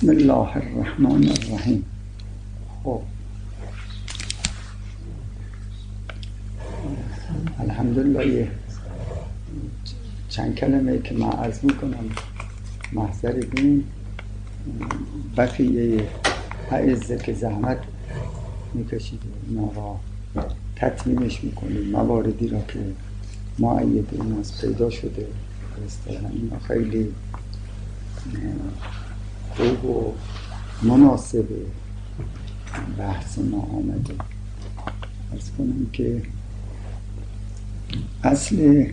بسم الله الرحمن الرحیم. خب الحمدلله یه چند کلمه که من عرض میکنم محضر دین بقیه اعزه که زحمت میکشید اینا را تطمیمش میکنیم. مواردی را که معید این از پیدا شده اینا خیلی خوب و مناسب بحث ما آمده. عرض کنم که اصل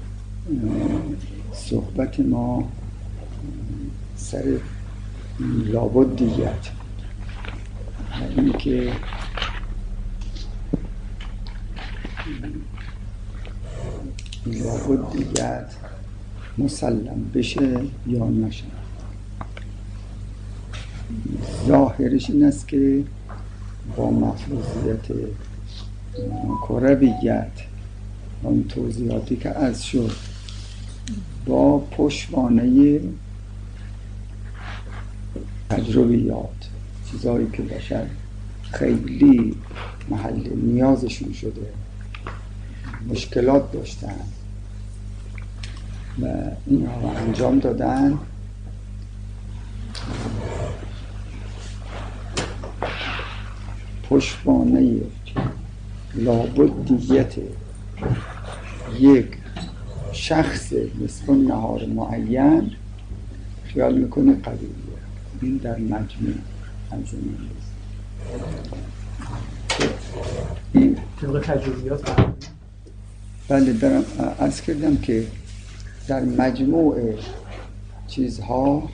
صحبت ما سر لابدیت این که لابدیت مسلم بشه یا نشه. ظاهرش این است که با مفروضیت کرویت و اون توضیحاتی که از شد با پشتوانه تجربیات، چیزایی که بشر خیلی محل نیازشون شده، مشکلات داشتن و اینها رو انجام دادن، پشتوانه لابدیت یک شخص نصف النهار معین خیال میکنه قویه. این در مجموع از زمین این طبق تجربیات. بله دارم عرض کردم که در مجموع چیزها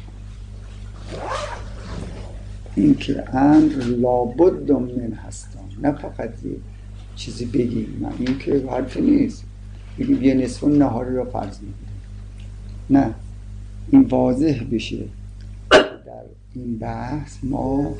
این که امر لابد من هستن، نه فقط یه چیزی بگیم. نه این که حرفی نیست بگیم یه نصف نهار را فرض میگیریم، نه این واضح بشه در این بحث ما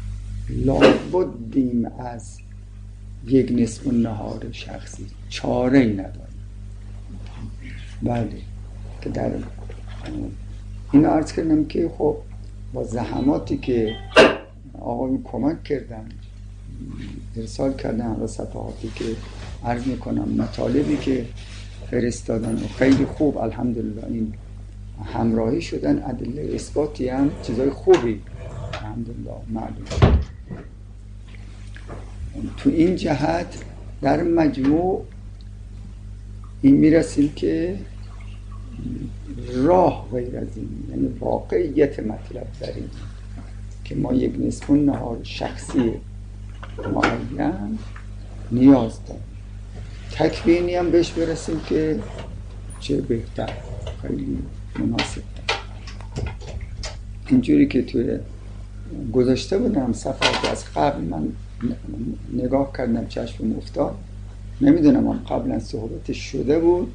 لابدیم از یک نصف نهار شخصی، چاره ای نداریم. بله که در این عرض کردم که خب با زحماتی که آقایون کمک کردن ارسال کردن و صفحاتی که عرض میکنم مطالبی که فرستادن و خیلی خوب الحمدلله این همراهی شدن، ادله اثباتی هم چیزای خوبی الحمدلله معلوم شد. تو این جهت در مجموع این میرسیم که راه غیر از این، یعنی واقعیت مطلب در این که ما یک نصف نهار شخصی معین نیاز داریم. تکوینی هم بهش برسیم که چه بهتر، خیلی مناسب. اینجوری که توی گذاشته بودم صفحات از قبل من نگاه کردم چشمم افتاد، نمیدونم هم قبلا صحبتش شده بود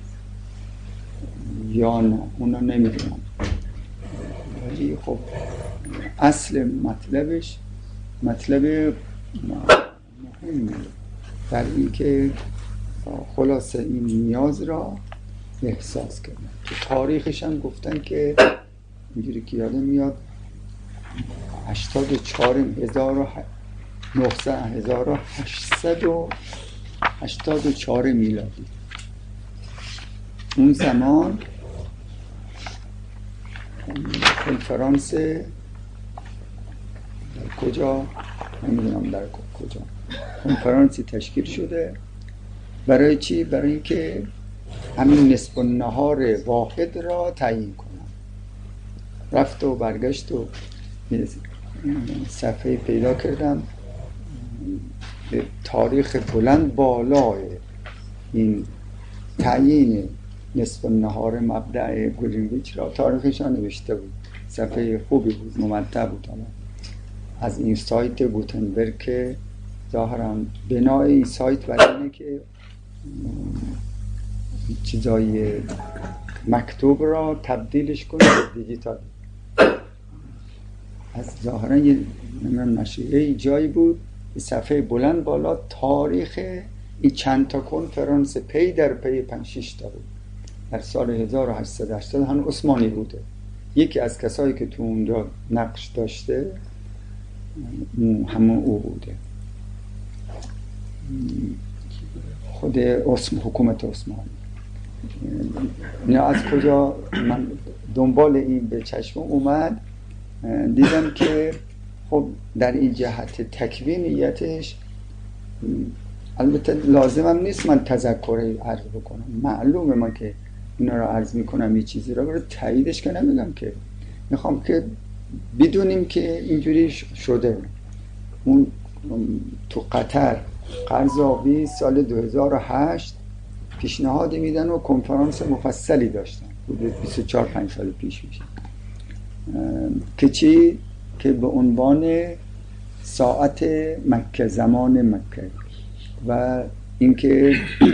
یا نه، اونا نمیدونم، ولی خب اصل مطلبش مطلب مهمی در این که خلاصه این نیاز را احساس کردن. تو تاریخش هم گفتن که اینجوری که یادم میاد 1884 میلادی، اون زمان کنفرانس در کجا نمیدونم در کجا کنفرانسی تشکیل شده. برای چی؟ برای اینکه همین نصف النهار واحد را تعیین کنن. رفت و برگشت و صفحه پیدا کردم به تاریخ بلند بالای این تعیین نصف النهار مبدأ گرینویچ را تاریخش را نوشته بود. صفحه خوبی بود، ممتع بود. از این سایت گوتنبرگ که ظاهراً بنای این سایت برای اینه که چیزای مکتوب را تبدیلش کنه به دیجیتال. از ظاهراً یه نشریه جایی بود، صفحه بلند بالا تاریخ این چند تا کنفرانس پی در پی 5-6 تا بود. در سال 1880 هم عثمانی بوده، یکی از کسایی که تو اونجا نقش داشته همون او بوده، خود حکومت عثمانی. از کجا من دنبال این به چشم اومد، دیدم که خب در این جهت تکوینیتش البته لازمم نیست من تذکری عرض بکنم، معلومه من که اینا رو عرض میکنم یه چیزی رو برای تاییدش که نمیگم، که میخوام که بدونیم که اینجوری شده. اون تو قطر قرضاوی سال 2008 پیشنهادی میدن و کنفرانس مفصلی داشتن، حدود 24-5 سال پیش میشه، که چی؟ که به عنوان ساعت مکه، زمان مکه، و اینکه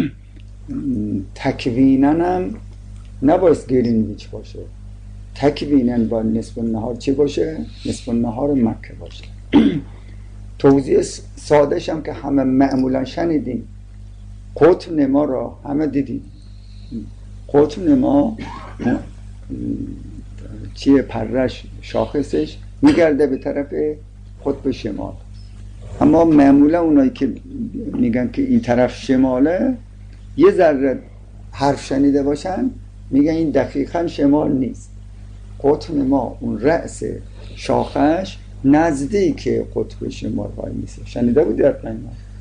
تکوینن هم نباید گرینویچ باشه، تکوینن با نصف النهار چی باشه؟ نصف النهار مکه باشه. توضیح سادهش هم که همه معمولا شنیدیم، قطب نما را همه دیدیم. قطب نما چیه؟ پرش، شاخصش میگرده به طرف قطب شمال، اما معمولا اونایی که میگن که این طرف شماله یه ذره حرف شنیده باشن میگن این دقیقا شمال نیست. قطب نما اون رأس شاخش نزدیک قطب شمال وای میسه. شنیده بودی حتما؟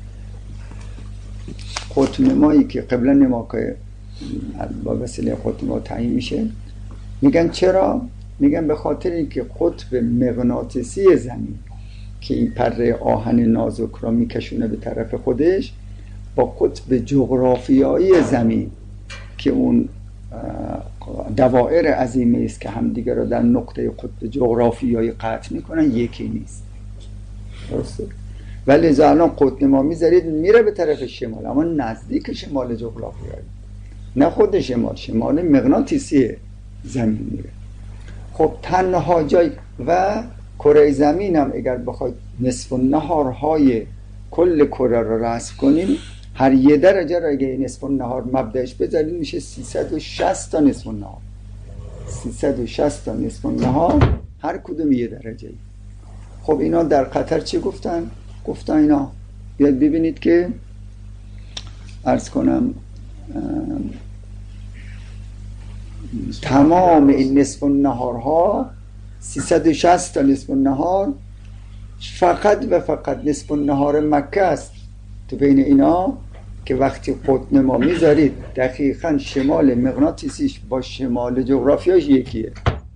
قطب نمایی که قبلا نماکای با وسیله قطب نما تعیین میشه، میگن چرا؟ میگن به خاطر اینکه قطب مغناطیسی زمین که این پره آهن نازک را میکشونه به طرف خودش، با قطب جغرافیایی زمین که اون دوائر عظیمه است که همدیگه را در نقطه قطب جغرافیایی قطع میکنن یکی نیست. درسته؟ ولی الان قطب نما میذارید میره به طرف شمال، اما نزدیک شمال جغرافیایی، نه خود شمال، شمال مغناطیسی زمین میره. خب تنها جای و کره زمین هم اگر بخواید نصف النهارهای کل کره رو رسم کنیم، هر یه درجه را اگه نصف النهار مبدأش بذارید میشه 360 تا نصف النهار. 360 تا نصف النهار، هر کدوم یه درجه. خب اینا در قطر چی گفتن؟ گفتن اینا بیاد ببینید که عرض کنم تمام این نصف النهارها 360 تا نصف النهار فقط و فقط نصف النهار مکه است. تو بین اینا که وقتی قطب نما میذارید دقیقاً شمال مغناطیسیش با شمال جغرافیاش یکیه،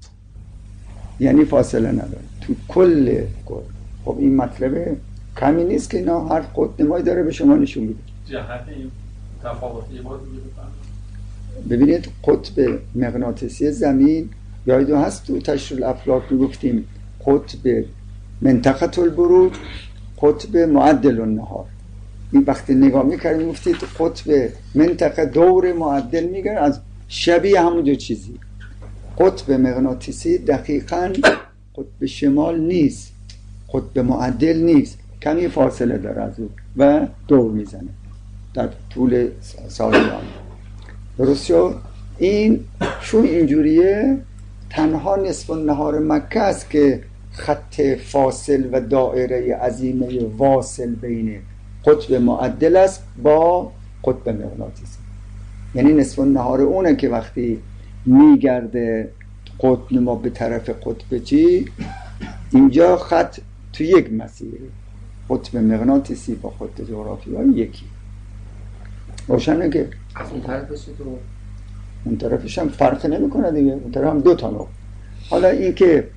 یعنی فاصله نداره تو کل. خب این مطلبه کمی نیست که اینا هر قطب نمایی داره به شما نشون میده. جهت این تفاوتی باید ببینید قطب مغناطیسی زمین یادتون هست تو تشریح الافلاک میگفتیم قطب منطقه البروج، قطب معدل النهار. این وقتی نگاه میکردیم گفتید قطب منطقه دور معدل میگن از شبیه همون چیزی. قطب مغناطیسی دقیقاً قطب شمال نیست، قطب معدل نیست، کمی فاصله داره از اون و دور میزنه در طول سالیان. درست شد؟ این چون اینجوریه تنها نصف النهار مکه است که خط فاصل و دائره عظیمه واصل بین قطب معدل است با قطب مغناطیسی. یعنی نصف النهار اونه که وقتی میگرده قطب نما به طرف قطب چی، اینجا خط تو یک مسیره، قطب مغناطیسی با قطب جغرافیایی یکی. روشنه که اون طرفش تو اون طرفش هم فرق نمیکنه دیگه، اون طرف هم دو تا نقطه. حالا این که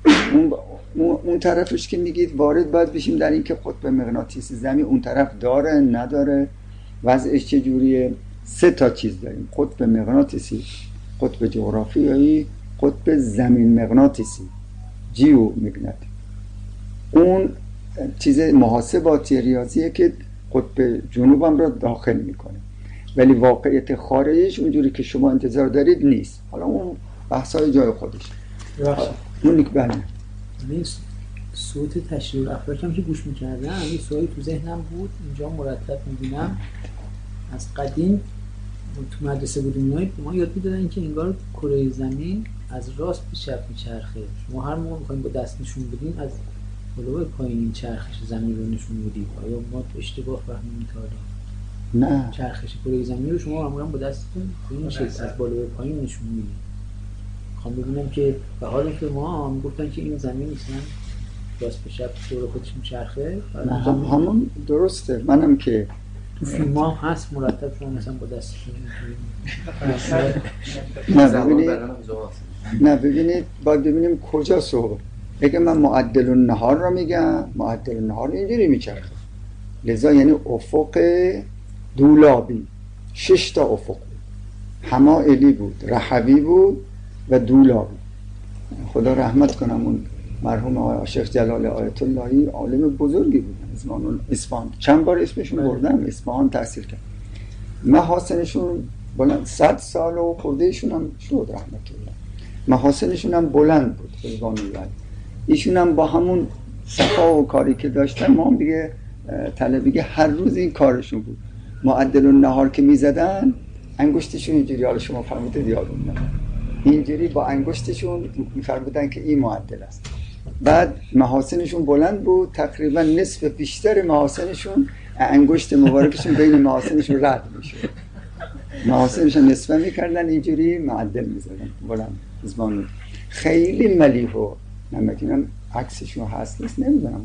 اون طرفش که میگید وارد باید بشیم در این که قطب مغناطیسی زمین اون طرف داره نداره، وضعش چجوریه. 3 تا چیز داریم: قطب مغناطیسی، قطب جغرافیایی، قطب زمین مغناطیسی، جیو مگنتیک. اون چیز محاسباتی ریاضیه که قطب جنوب هم رو داخل میکنه، ولی واقعیت خارجش اونجوری که شما انتظار دارید نیست. حالا اون بحثای جای خودش. اون یک بله نیست. صوت تشریح افلاک هم که گوش میکردم یه سوالی تو ذهنم بود، اینجا مرتب میبینم. از قدیم تو مدرسه بودیم ما یاد میدادن که انگار کره زمین از راست به چپ میچرخه. شما هر موقع میخوایم با دست نشون بدیم از بالا به پایین چرخش زمین رو نشون میدید. آیا ما اشتباه فهمیدیم تا حالا؟ نه، چرخش کره زمین رو شما معمولا با دستتون به این شکل از بالا به پایین نشون میدید. میخوام ببینم که به حال که ما میگفتن که این زمین اصلا راست به چپ دور خودش میچرخه. همون درسته. منم که تو فیلم ها هست مرتب شما مثلا با دستتون نه ببینید باید ببینیم کجا صحبت. اگه من معدل النهار رو میگم، معدل النهار اینجوری میچرخه، لذا یعنی افق دولابی 6 تا افق بود، حمائلی بود، رحبی بود و دولابی. خدا رحمت کنم اون مرحوم آقای شیخ جلال آیت اللهی عالم بزرگی بود از اصفهان. چند بار اسمشون بردم، اصفهان تحصیل کرد. محاسنشون بلند 100 سال و خوردهشون هم شد رحمت الله. محاسنشون هم بلند بود رضوان الله. ایشون هم با همون صفا و کاری که داشتن ما هم دیگه طلبگی هر روز این کارشون بود. معدل النهار که میزدن انگشتشون اینجوری، حالا شما فهمیدید یادم نه، اینجوری با انگشتشون میفرمودن که این معدل است. بعد محاسنشون بلند بود، تقریبا نصف بیشتر محاسنشون انگشت مبارکشون بین محاسنشون رد میشد. محاسنشون نصفه میکردن اینجوری معدل میزدن بلند زمان. خیلی ملیح و نمیدونم عکسشون هست نیست نمیدونم.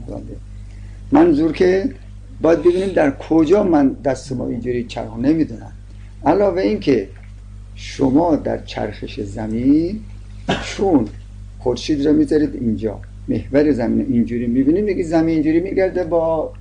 منظور که باید ببینیم در کجا من دست ما اینجوری چرخ نمیدونم. علاوه این که شما در چرخش زمین چون خورشید رو میذارید اینجا، محور زمین اینجوری میبینید، میگه زمین اینجوری میگرده با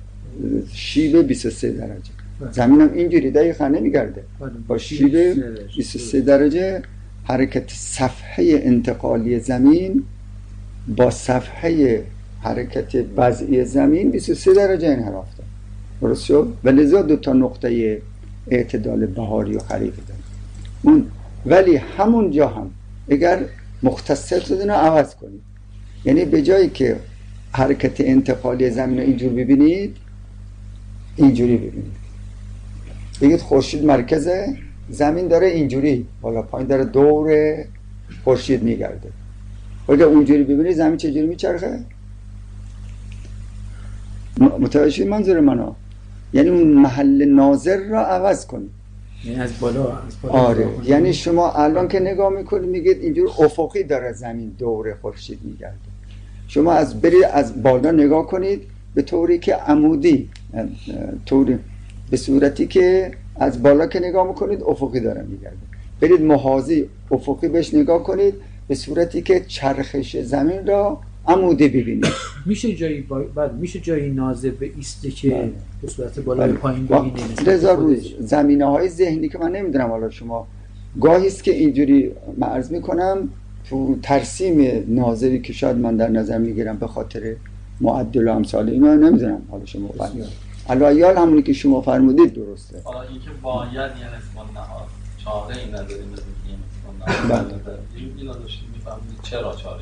شیب 23 درجه. زمین هم اینجوری دقیقا نمیگرده با شیب 23 درجه. حرکت صفحه انتقالی زمین با صفحه حرکت وضعی زمین 23 درجه انحراف داره. درست شد؟ و لذا 2 تا نقطه اعتدال بهاری و خریفی داره اون. ولی همون جا هم اگر مختصاتتون رو عوض کنید، یعنی به جایی که حرکت انتقالی زمین رو اینجور ببینید اینجوری ببینید، بگید خورشید مرکزه، زمین داره اینجوری بالا پایین داره دور خورشید میگرده. اگه اونجوری ببینید زمین چجوری میچرخه؟ متوجه منظور منو؟ یعنی اون محل ناظر را عوض کنید، یعنی از بالا آره. یعنی شما الان که نگاه میکنید میگید اینجور افقی داره زمین دور خورشید میگرده. شما برید از بالا نگاه کنید به طوری که عمودی، طوری به صورتی که از بالا که نگاه میکنید افقی داره میگرده. برید محاذی افقی بهش نگاه کنید به صورتی که چرخش زمین را عمودی ببینید. میشه جایی ناظر به ایسته که به صورت بالا به پایین ببینید. لذا روز زمینه‌های ذهنی که من نمیدونم، حالا شما گاهی است که اینجوری من عرض میکنم تو ترسیم ناظری که شاید من در نظر میگیرم به خاطر معدل و امثال اینا نمیدونم، حالا شما فرمودید علایال همونی که شما فرمودید درسته. حالا اینکه باید یعنی اسم النهار چاره این نداریم این داشتیم میفهمید چرا چاره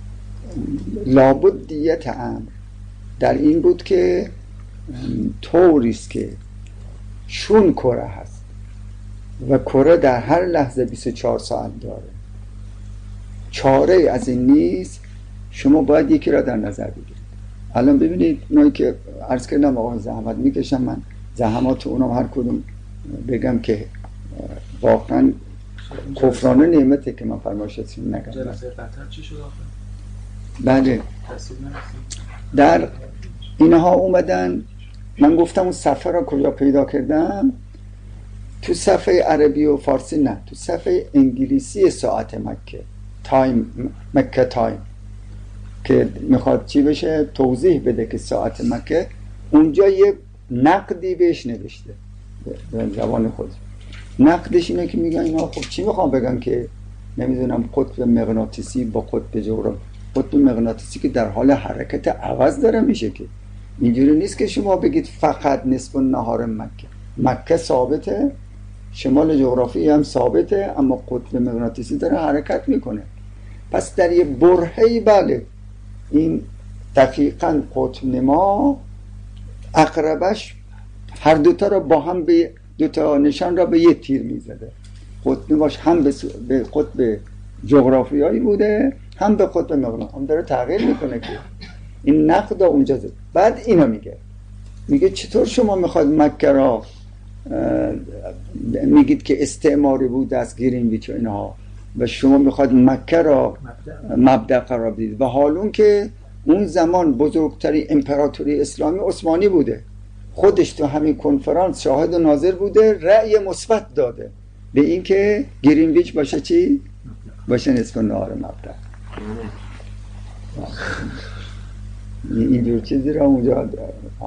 لابد دیت امر در این بود که طوریست که چون کره هست و کره در هر لحظه 24 ساعت داره، چاره از این نیست. شما باید یکی را در نظر بگیرید. الان ببینید اونایی که عرض کردم آقا زحمت میکشم، من زحمات اونم هر کدوم بگم که واقعا کفرانه نعمته که من فرمایشتون نگم. جلسه قطر چی شد آخه؟ بله در اینها اومدن. من گفتم اون صفحه را کجا پیدا کردم؟ تو صفحه عربی و فارسی نه، تو صفحه انگلیسی ساعت مکه، مکه تایم، که میخواد چی بشه توضیح بده که ساعت مکه، اونجا یه نقدی بهش نوشته به زبان خود. نقدش اینه که میگن اینا خب چی میخوام بگن که نمیدونم قطب مغناطیسی با قطب جغرافی، قطب مغناطیسی که در حال حرکت عوض داره میشه، که اینجوری نیست که شما بگید فقط نصف النهار مکه ثابته، شمال جغرافی هم ثابته، اما قطب مغناطیسی داره حرکت میکنه. پس در یه برهه‌ای بله این دقیقاً قطب نما اقربش هر دوتا را با هم به دوتا نشان را به یه تیر میزده. قطب نماش هم به قطب جغرافیایی بوده، هم به قطب مغناطیسی. هم داره تغییر میکنه که این نقد اونجا زد. بعد اینو میگه چطور شما میخواد مکه را میگید که استعماری بود از گرینویچ و اینها و شما میخواد مکه را مبدأ قرار بدید و حالون که اون زمان بزرگترین امپراتوری اسلامی عثمانی بوده، خودش تو همین کنفرانس شاهد و ناظر بوده، رأی مثبت داده به این که گرینویچ باشه چی؟ باشه نصف نهار مبدأ. اینجور چیزی را اونجا آمده.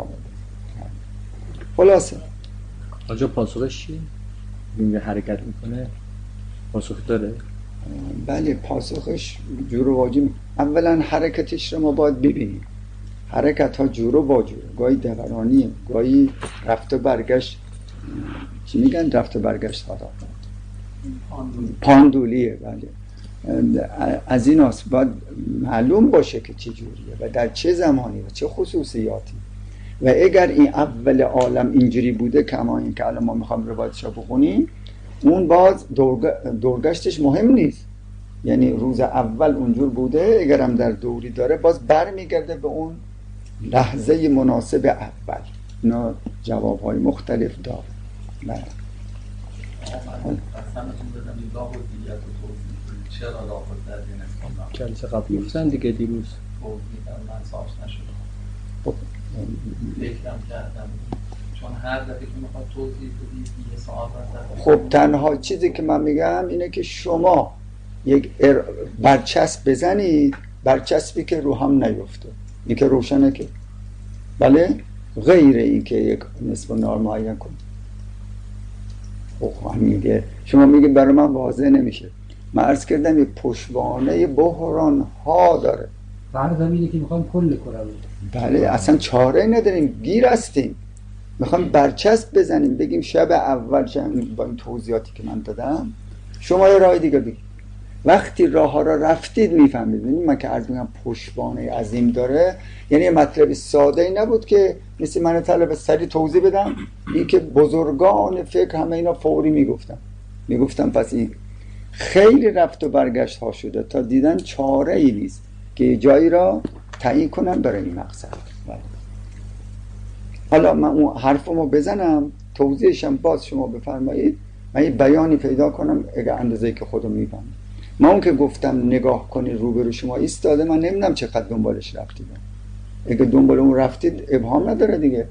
خلاصه آنجا پاسخش چیه؟ این حرکت میکنه پاسخ داره؟ بله پاسخش جور و واجب. اولا حرکتش رو ما باید ببینیم. حرکت ها جور و واجب، گاهی دورانیه، گاهی رفت و برگشت. چی میگن رفت و برگشت ها؟ پاندولیه. بله از این هست باید معلوم باشه که چه جوریه و در چه زمانی و چه خصوصیاتی. و اگر این اول عالم اینجوری بوده کما این که الان ما میخوام روایتشو بخونیم، اون باز دورگشتش مهم نیست. یعنی روز اول اونجور بوده، اگرم در دوری داره باز برمیگرده به اون لحظه مناسب اول. اینا جوابهای مختلف داره. بله چرا لابد در دین اسلام جلسه قبل گفتن دیگه دیروز من ساش نشدم فکرم کردم چون هر دفعه که میخواد توضیح بدید یه ساعت خب تنها چیزی که من میگم اینه که شما یک برچسب بزنید، برچسبی که رو هم نیفته، این که روشنه که بله، غیر این که یک نصف نهار معین کنید. خب میگه شما میگید برای من واضح نمیشه. من عرض کردم یه پشتوانه بحران ها داره. فرض اینه که میخوام کل کره رو بله اصلا چاره نداریم، گیر هستیم، میخوام برچسب بزنیم بگیم شب اول با این توضیحاتی که من دادم شما یه راه دیگه بگید. وقتی راه ها را رفتید میفهمید. من که عرض میگم پشتوانه عظیم داره، یعنی مطلب ساده ای نبود که مثل من طلب سری توضیح بدم. این که بزرگان فکر همه اینا فوری میگفتم پس این خیلی رفت و برگشت ها شده تا دیدن چاره ای نیست که جایی را تعیین کنم برای این مقصد. حالا من اون حرفمو بزنم توضیحشم باز شما بفرمایید، من یه بیانی پیدا کنم اگه اندازه‌ای که خودم میفهمم. من اون که گفتم نگاه کنید روبرو شما ایستاده، من نمیدونم چقدر دنبالش رفتید. اگه دنبال اون رفتید ابهام نداره دیگه.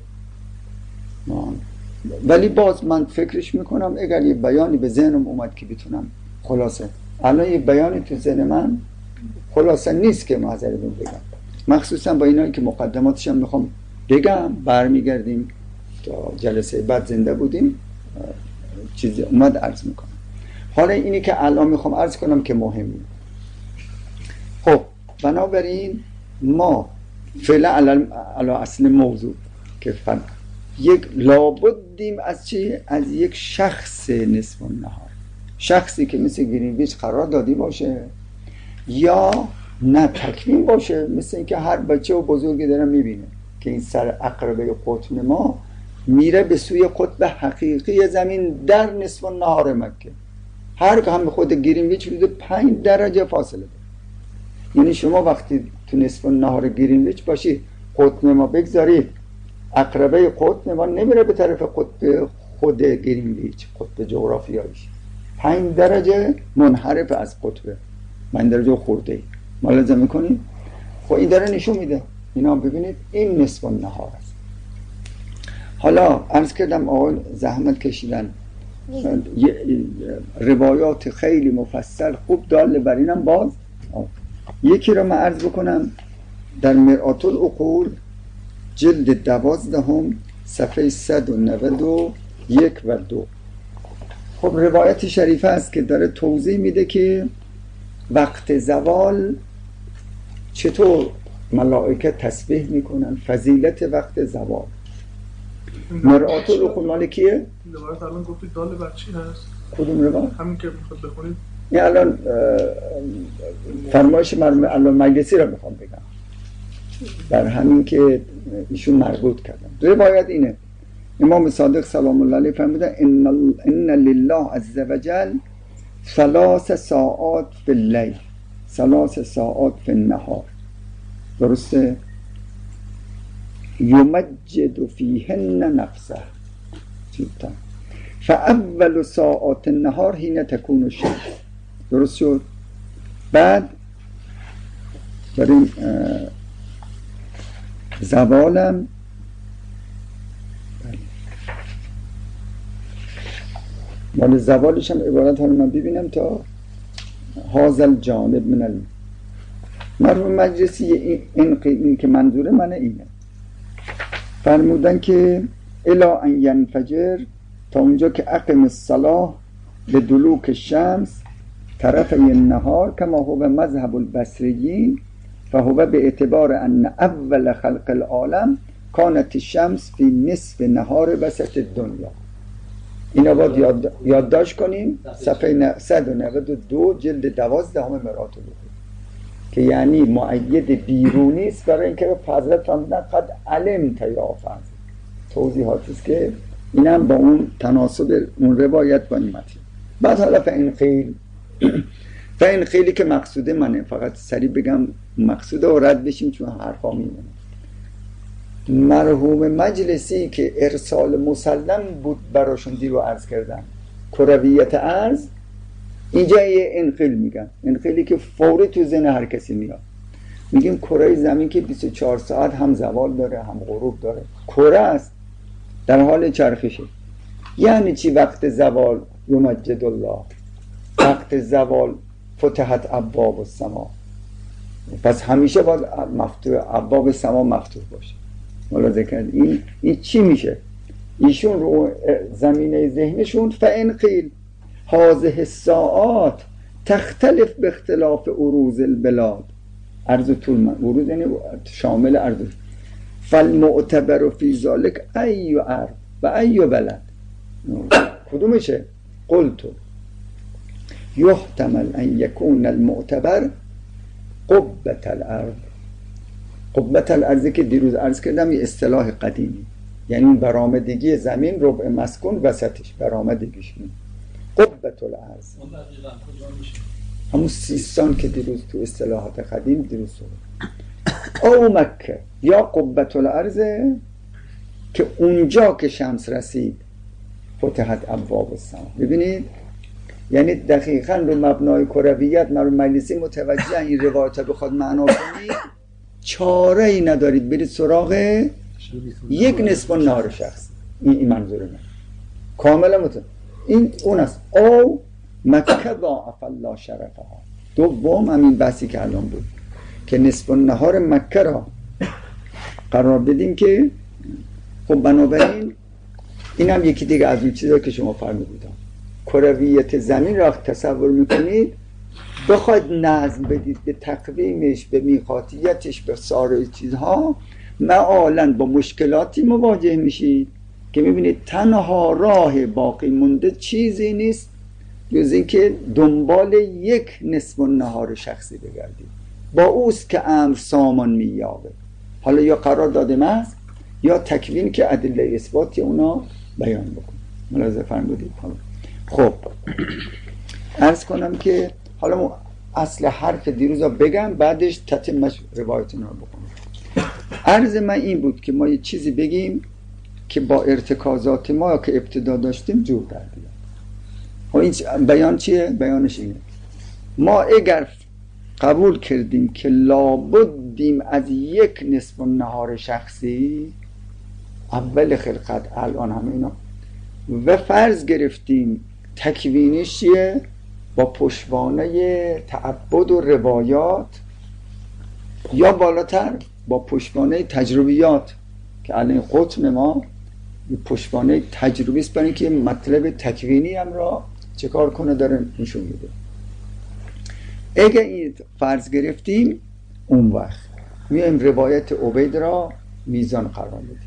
ولی باز من فکرش میکنم اگر یه بیانی به ذهنم اومد که بتونم خلاصه. الان یه بیانی تو ذهن من خلاصه نیست که معذرت بگم، مخصوصا با اینایی که مقدماتش هم میخوام بگم. برمیگردیم تا جلسه بعد زنده بودیم چیزی اومد عرض میکنم. حالا اینی که الان میخوام عرض کنم که مهمه. خب بنابراین ما فعلا علی اصل موضوع که یک لابدیم از چی؟ از یک شخص نصف النهار، شخصی که مثل گرینویچ قرار دادی باشه یا نه تکوین باشه، مثل اینکه هر بچه و بزرگی داره میبینه که این سر عقربه قطب ما میره به سوی قطب حقیقی زمین در نصف النهار مکه. هر که هم خود گرینویچ بوده 5 درجه فاصله داره. یعنی شما وقتی تو نصف النهار گرینویچ باشید، قطب ما بگذارید، عقربه قطب ما نمیره به طرف قطب خود گرینویچ، قطب جغرافیاییش 5 درجه منحرف از قطب 5 درجه خورده ای ملاحظه میکنید. خب این داره نشون میده اینا ببینید این نصف النهار است. حالا عرض کردم آقای زحمت کشیدن روایات خیلی مفصل خوب داله بر اینم. باز یکی رو من عرض بکنم در مرآت العقول جلد 12 صفحه 191 و 2. خب روایت شریفه است که داره توضیح میده که وقت زوال چطور ملائکه تسبیح میکنن، فضیلت وقت زوال. مرآت العقول مال کیه؟ روایت الان گفتید دال بر چی هست؟ کدوم روایت؟ همین که میخواد بخونید. این الان فرمایش مرحوم علامه مجلسی رو میخوام بگم در همین که ایشون مربوط کردن. روایت اینه، امام صادق سلام الله علیه فرمودن ان لله عز وجل 3 ساعات فی اللیل 3 ساعات فی النهار. درسته؟ یمجد فیهن نفسه. فاول ساعات النهار حین تکون الشمس. درست شد؟ بعد داریم زوالم مال زوالش هم عبارت ها رو من ببینم تا هازل جانب من مرحوم مجلسی این که منظور من اینه، فرمودن که الا ان ینفجر، تا اونجا که اقم الصلاة لدلوک الشمس طرف النهار کما هو مذهب البصریین فهو به اعتبار ان اول خلق العالم کانت الشمس فی نصف نهار وسط الدنیا. اینا باید یادداشت کنیم. صفحه 192 جلد 12 مرات الوحود، که یعنی مؤید بیرونی است برای اینکه حضرت فرمودن قد علمت یا فضل. توضیحاتی است که اینم با اون تناسب اون روایت با این متن. بعد حالا فین خیلی که مقصوده منه، فقط سریع بگم مقصوده و رد بشیم چون حرفا میمونه. مرحوم مجلسی که ارسال مسلم بود براشون دیرو عرض کردن، کرویت ارض، اینجا یه انخیل میگن، انخیلی که فوری تو ذهن هر کسی میاد. میگیم کره زمین که 24 ساعت هم زوال داره هم غروب داره، کره است در حال چرخشه. یعنی چی وقت زوال یمجد الله، وقت زوال فتحت ابواب السما، پس همیشه باید ابواب سما مفتوح باشه. ملاحظه کرد این چی میشه؟ ایشون رو زمینه ذهنشون فإن قیل هذه الساعات تختلف به اختلاف عروض البلاد، عرض طول من عروض یعنی شامل عرض، فالمعتبر فی ذلک ای عرض و ای بلد. کدومشه؟ قلت یحتمل ان یکون المعتبر قبة الارض. قبة الارض که دیروز عرض کردم یه اصطلاح قدیمی، یعنی اون برآمدگی زمین ربع مسکون وسطش برآمدگیش می قبة الارض، همون سیستان که دیروز تو اصطلاحات قدیم دیروز شد. او مکه یا قبة الارض که اونجا که شمس رسید فتحت ابواب السما. ببینید یعنی دقیقاً رو مبنای کرویت مرحوم مجلسی متوجه این روایت بخواد معنا کنید، چاره ای ندارید برید سراغ یک نصف النهار شخص. این منظور من کاملا این اون است. او مکه ضاعف الله شرفها. دوم همین بحثی که الان بود که نصف النهار مکه را قرار بدیم که خب بنابراین این هم یکی دیگه از اون چیزا که شما فرمودید، کرویت زمین را تصور میکنید بخواید نظم بدید به تقویمش، به میقاتیتش، به سایر چیزها، معالاً با مشکلاتی مواجه میشید که میبینید تنها راه باقی مونده چیزی نیست جز اینکه دنبال یک نصف النهار شخصی بگردید. با اوست که امر سامان مییابه، حالا یا قرار داده محض یا تکوین که ادله اثباتی اونا بیان بکن. ملاحظه فرمودید. خب عرض کنم که حالا اصل حرف دیروز رو بگم بعدش تتمش روایتون رو بکنم. عرض من این بود که ما یه چیزی بگیم که با ارتکازات ما که ابتدا داشتیم جور در بیاد. این بیان چیه؟ بیانش اینه: ما اگر قبول کردیم که لابدیم از یک نصف النهار شخصی اول خلقت الان همه اینا و فرض گرفتیم تکوینش چیه؟ با پشتوانه تعبد و روایات، یا بالاتر با پشتوانه تجربیات که الان قطن ما پشتوانه تجربی است برای اینکه مطلب تکوینی هم را چه کار کنه داره نشون میده. اگه این فرض گرفتیم اون وقت میایم روایت عبید را میزان قرار بدیم.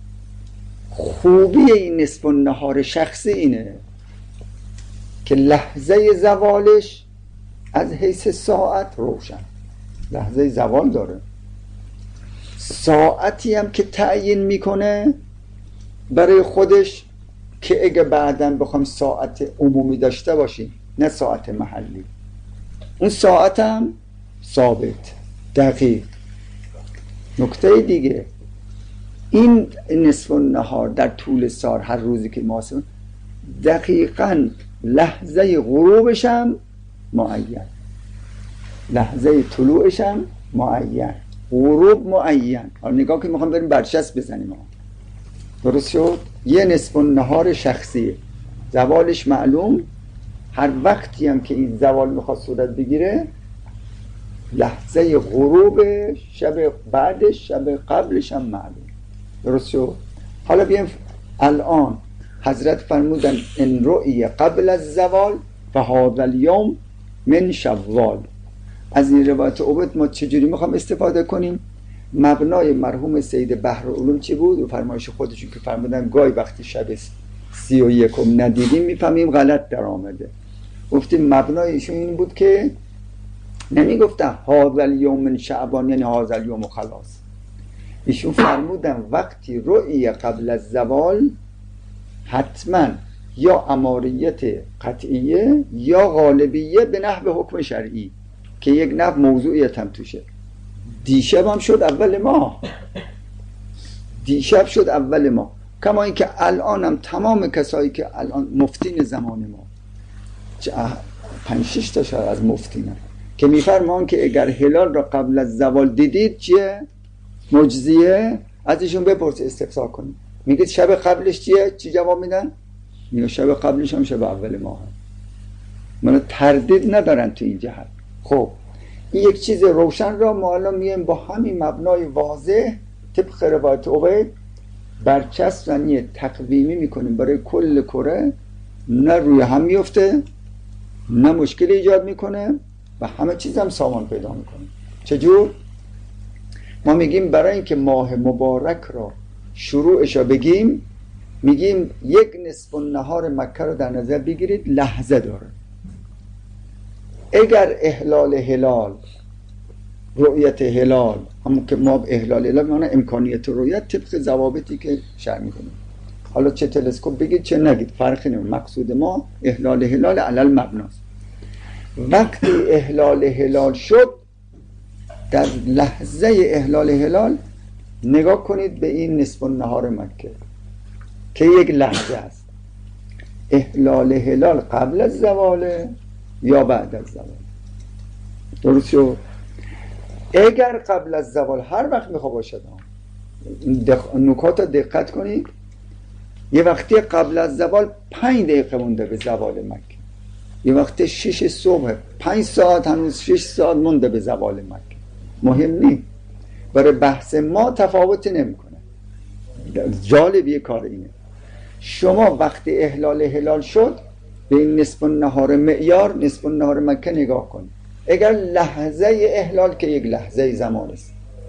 خوبی این نصف النهار شخصی اینه که لحظه زوالش از حیث ساعت روشن، لحظه زوال داره، ساعتی هم که تعیین میکنه برای خودش که اگه بعداً بخوام ساعت عمومی داشته باشیم نه ساعت محلی. اون ساعت هم ثابت دقیق. نکته دیگه، این نصف النهار در طول سال هر روزی که ما دقیقاً لحظه غروبش هم معین، لحظه طلوعش هم معین، غروب معین. حالا نگاه که میخوام بریم برچسب بزنیم ها. درست شد؟ یه نصف النهار شخصیه، زوالش معلوم، هر وقتی هم که این زوال میخواد صورت بگیره لحظه غروب شب بعدش شب قبلش هم معلوم. درست شد؟ حالا بیایم الان حضرت فرمودن ان رؤی قبل الزوال فهذا اليوم من شوال. از این روایت عبد ما چجوری میخوام استفاده کنیم؟ مبنای مرحوم سید بحرالعلوم چی بود؟ و فرمایش خودشون که فرمودن گاهی وقتی شب 31 ندیدیم میفهمیم غلط در آمده. گفتیم مبنایشون این بود که نمیگفتن هذا اليوم من شعبان یعنی هذا اليوم خلاص. ایشون فرمودن وقتی رؤی قبل از زوال حتما یا اماریت قطعیه یا غالبیه به نحو حکم شرعی که یک نحو موضوعیت هم توشه. دیشب هم شد اول ماه، دیشب شد اول ماه. کما اینکه الان هم تمام کسایی که الان مفتین زمان ما 5-6 تا شاید از مفتینم که میفرمان که اگر هلال را قبل از زوال دیدید چیه؟ مجزیه. ازشون بپرس استفسار کنید، میگید شب قبلش چیه؟ چی جواب میدن؟ میگه شب قبلش هم شب اول ماه. من تردید ندارن تو این جهت. خب این یک چیز روشن را ما الان میایم با همین مبنای واضح طبق روایت عبید برچسب زنی تقویمی میکنیم برای کل کره، نه روی هم میفته نه مشکل ایجاد میکنه و همه چیز هم سامان پیدا میکنه. چجور؟ ما میگیم برای اینکه ماه مبارک را شروعش را بگیم، میگیم یک نصف النهار مکه رو در نظر بگیرید لحظه داره. اگر احلال هلال، رؤیت هلال، همون که ما احلال هلال معنی امکانیت رؤیت طبق ضوابطی که شرع میکنیم، حالا چه تلسکوپ بگید چه نگید فرقی نمیکنه، مقصود ما احلال هلال علل مبناست. وقتی احلال هلال شد در لحظه احلال هلال نگاه کنید به این نصف النهار مکه که یک لحظه است. احلال هلال قبل از زواله یا بعد از زوال؟ درست شد؟ اگر قبل از زوال هر وقت میخوا باشد، نکات رو دقت کنید، یه وقتی قبل از زوال 5 دقیقه مونده به زوال مکه، یه وقتی 6 صبح 5 ساعت هنوز 6 ساعت مونده به زوال مکه، مهم نیست، برای بحث ما تفاوتی نمیکنه. جالبیه کار اینه، شما وقتی احلال هلال شد به این نصف النهار معیار نصف النهار مکه نگاه کنید. اگر لحظه احلال که یک لحظه زمان است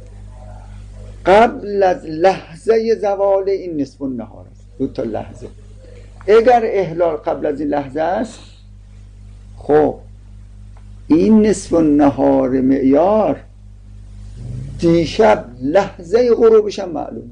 قبل از لحظه زوال این نصف النهار است، 2 تا لحظه. اگر احلال قبل از این لحظه است، خب این نصف النهار معیار دیشب لحظه غروبش هم معلومه،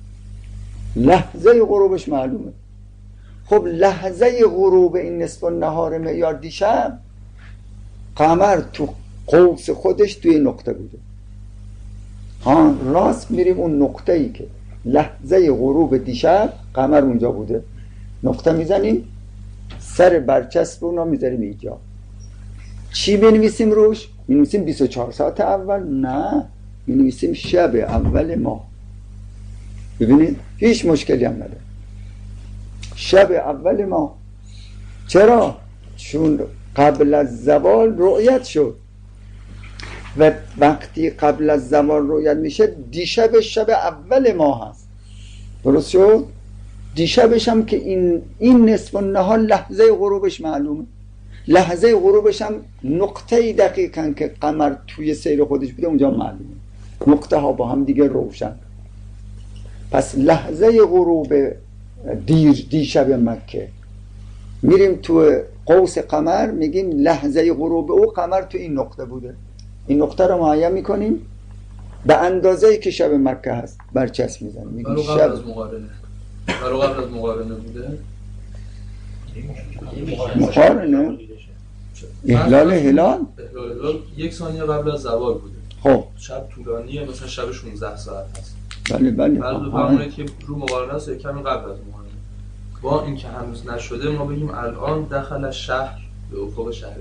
لحظه غروبش معلومه. خب لحظه غروب این نصف النهار معیار دیشب قمر تو قوس خودش توی نقطه بوده. ها راست میریم اون نقطه ای که لحظه غروب دیشب قمر اونجا بوده، نقطه میزنیم، سر برچسب اونا میذاریم اینجا. چی بنویسیم روش؟ بنویسیم 24 ساعت اول؟ نه، بنویسیم شب اول ماه. ببینید هیچ مشکلی هم نداره، شب اول ماه. چرا؟ چون قبل از زوال رؤیت شد و وقتی قبل از زوال رؤیت میشه دیشب شب اول ماه هست. درست شد؟ دیشبش هم که این نصف النهار لحظه غروبش معلومه، لحظه غروبش هم نقطه دقیقاً که قمر توی سیر خودش بوده اونجا معلومه، نقطه ها با هم دیگه روشن. پس لحظه غروب دیشب مکه میریم تو قوس قمر، میگیم لحظه غروب او قمر تو این نقطه بوده، این نقطه رو معین میکنیم به اندازه‌ای که شب مکه هست برچسب میزنیم، میگیم شب. قبل از مقارنه بوده؟ مقارنه احلال هلال یک ثانیه قبل از زوال بوده. خب شب طولانیه، مثلا شب 16 ساعت هست. بله بعد بفرمایید که رو مقارنه است کمی قبل از مقارنه. با اینکه هنوز نشده ما بگیم الان داخل شهر به افق شهر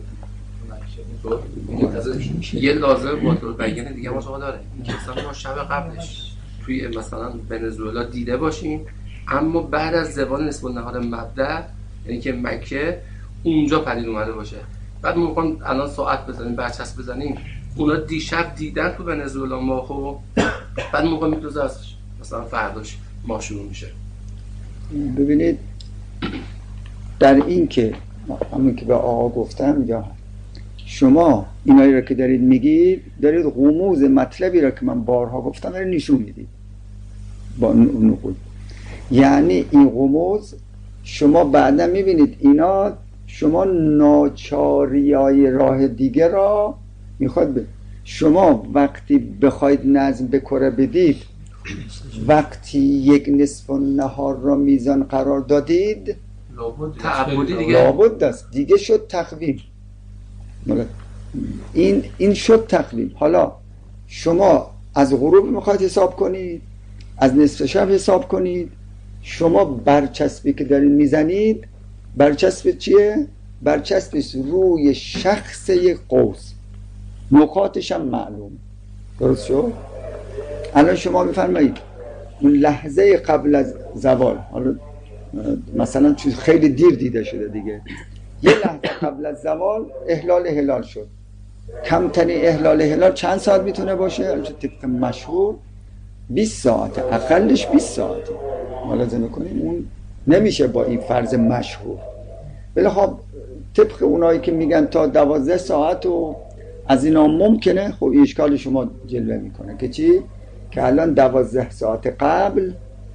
یه لازم باطل بیان دیگه ما داره اینکه مثلا ما شب قبلش توی مثلا ونزوئلا دیده باشیم، اما بعد از زوال نصف النهار مبدأ یعنی که مکه اونجا پدید اومده باشه. بعد ما میخوام الان ساعت بزنیم برچسب بزنیم، اونا دیشب دیدن تو ونزوئلا ماهو، بعد موقع میتوزه از مثلا فرداش ماه شروع میشه. ببینید در این که همون که به آقا گفتم، یا شما اینایی را که دارید میگید دارید غموض مطلبی را که من بارها گفتم دارید نشون میدید با نقول. یعنی این غموض شما بعدا میبینید اینا شما ناچاریای راه دیگه را میخواد شما وقتی بخواید نظم به کره بدید، وقتی یک نصف النهار را میزان قرار دادید تعبدی دیگه لابد است دیگه شد تقویم. این شد تقویم. حالا شما از غروب میخواید حساب کنید، از نصف شب حساب کنید. شما برچسبی که دارین میزنید برچسب چیه؟ برچسبش روی شخص یک قوس، نقاطش هم معلوم. درست شد؟ الان شما میفرمایید اون لحظه قبل از زوال، حالا مثلا چیز خیلی دیر دیده شده دیگه، یه لحظه قبل از زوال احلال هلال شد. کمترین احلال هلال چند ساعت میتونه باشه؟ طبق مشهور 20 ساعته، اقلش 20 ساعته. ملاحظه میکنیم اون نمیشه با این فرض مشهور. ولی خب طبق اونایی که میگن تا 12 ساعت و از اینا ممکنه، خب اشکال شما جلوه میکنه که چی؟ که الان 12 ساعت قبل